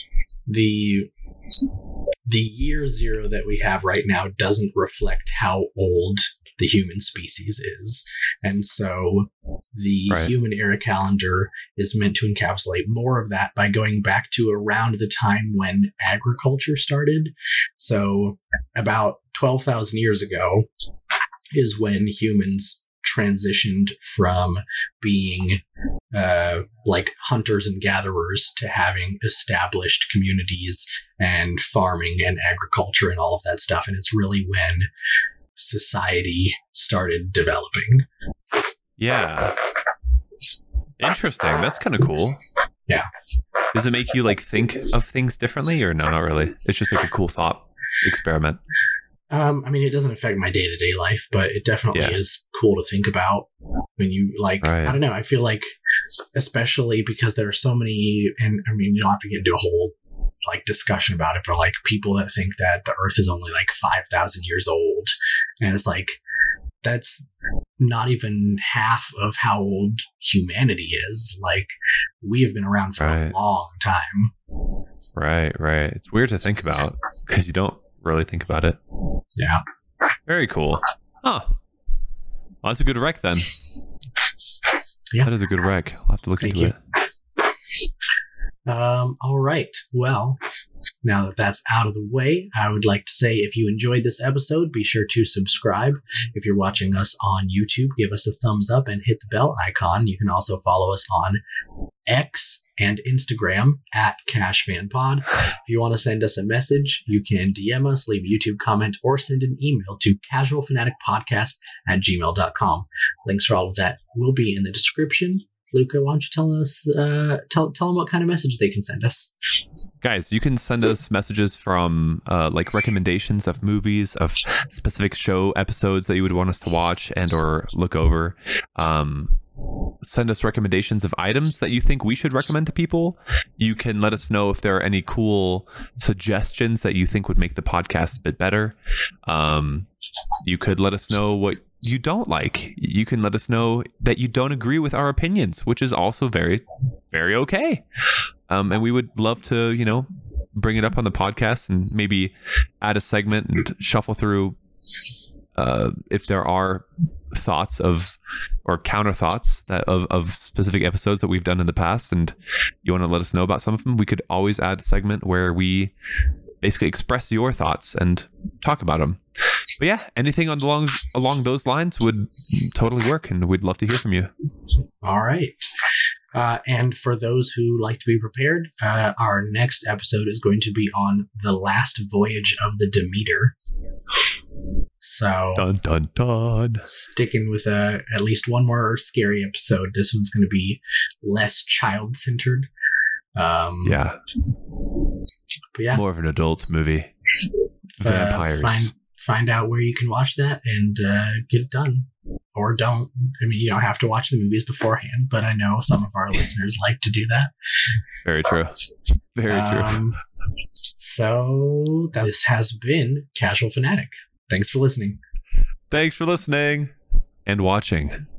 the the year zero that we have right now doesn't reflect how old the human species is. And so the Right. human era calendar is meant to encapsulate more of that by going back to around the time when agriculture started. So about twelve thousand years ago is when humans transitioned from being uh, like hunters and gatherers to having established communities and farming and agriculture and all of that stuff. And it's really when society started developing. Yeah. Interesting. That's kind of cool. Yeah. Does it make you like think of things differently, or no, not really? It's just like a cool thought experiment. Um, I mean, it doesn't affect my day-to-day life, but it definitely Yeah. is cool to think about when you like, Right. I don't know, I feel like, especially because there are so many, and I mean, we don't have to get into a whole like discussion about it, but like people that think that the earth is only like five thousand years old. And it's like, that's not even half of how old humanity is. Like, we have been around for Right. a long time. Right, right. It's weird to think about because you don't really think about it. Yeah. Very cool. Huh. Well, that's a good rec then. Yeah. That is a good rec. I'll have to look Thank into you. it. Um, all right. Well, now that that's out of the way, I would like to say if you enjoyed this episode, be sure to subscribe. If you're watching us on YouTube, give us a thumbs up and hit the bell icon. You can also follow us on X and Instagram at CashFanPod. If you want to send us a message, you can D M us, leave a YouTube comment, or send an email to casualfanaticpodcast at gmail dot com. Links for all of that will be in the description. Luca, why don't you tell us, uh, tell, tell them what kind of message they can send us. Guys, you can send us messages from uh, like recommendations of movies, of specific show episodes that you would want us to watch and or look over. Um, send us recommendations of items that you think we should recommend to people. You can let us know if there are any cool suggestions that you think would make the podcast a bit better. Um, you could let us know what you don't like. You can let us know that you don't agree with our opinions, which is also very, very okay. Um, and we would love to, you know, bring it up on the podcast and maybe add a segment and shuffle through uh, if there are thoughts of or counter thoughts that of, of specific episodes that we've done in the past, and you want to let us know about some of them. We could always add a segment where we basically express your thoughts and talk about them. But yeah, anything on the long, along those lines would totally work, and we'd love to hear from you. All right. Uh, and for those who like to be prepared, uh, our next episode is going to be on the last voyage of the Demeter. So Dun dun dun. sticking with uh, at least one more scary episode. This one's going to be less child-centered. Um, Yeah, But yeah, more of an adult movie. uh, Vampires. find find out where you can watch that and uh, get it done, or don't. I mean, you don't have to watch the movies beforehand, but I know some of our listeners like to do that. Very true. Very true. Um, so this has been Casual Fanatic. Thanks for listening. Thanks for listening and watching.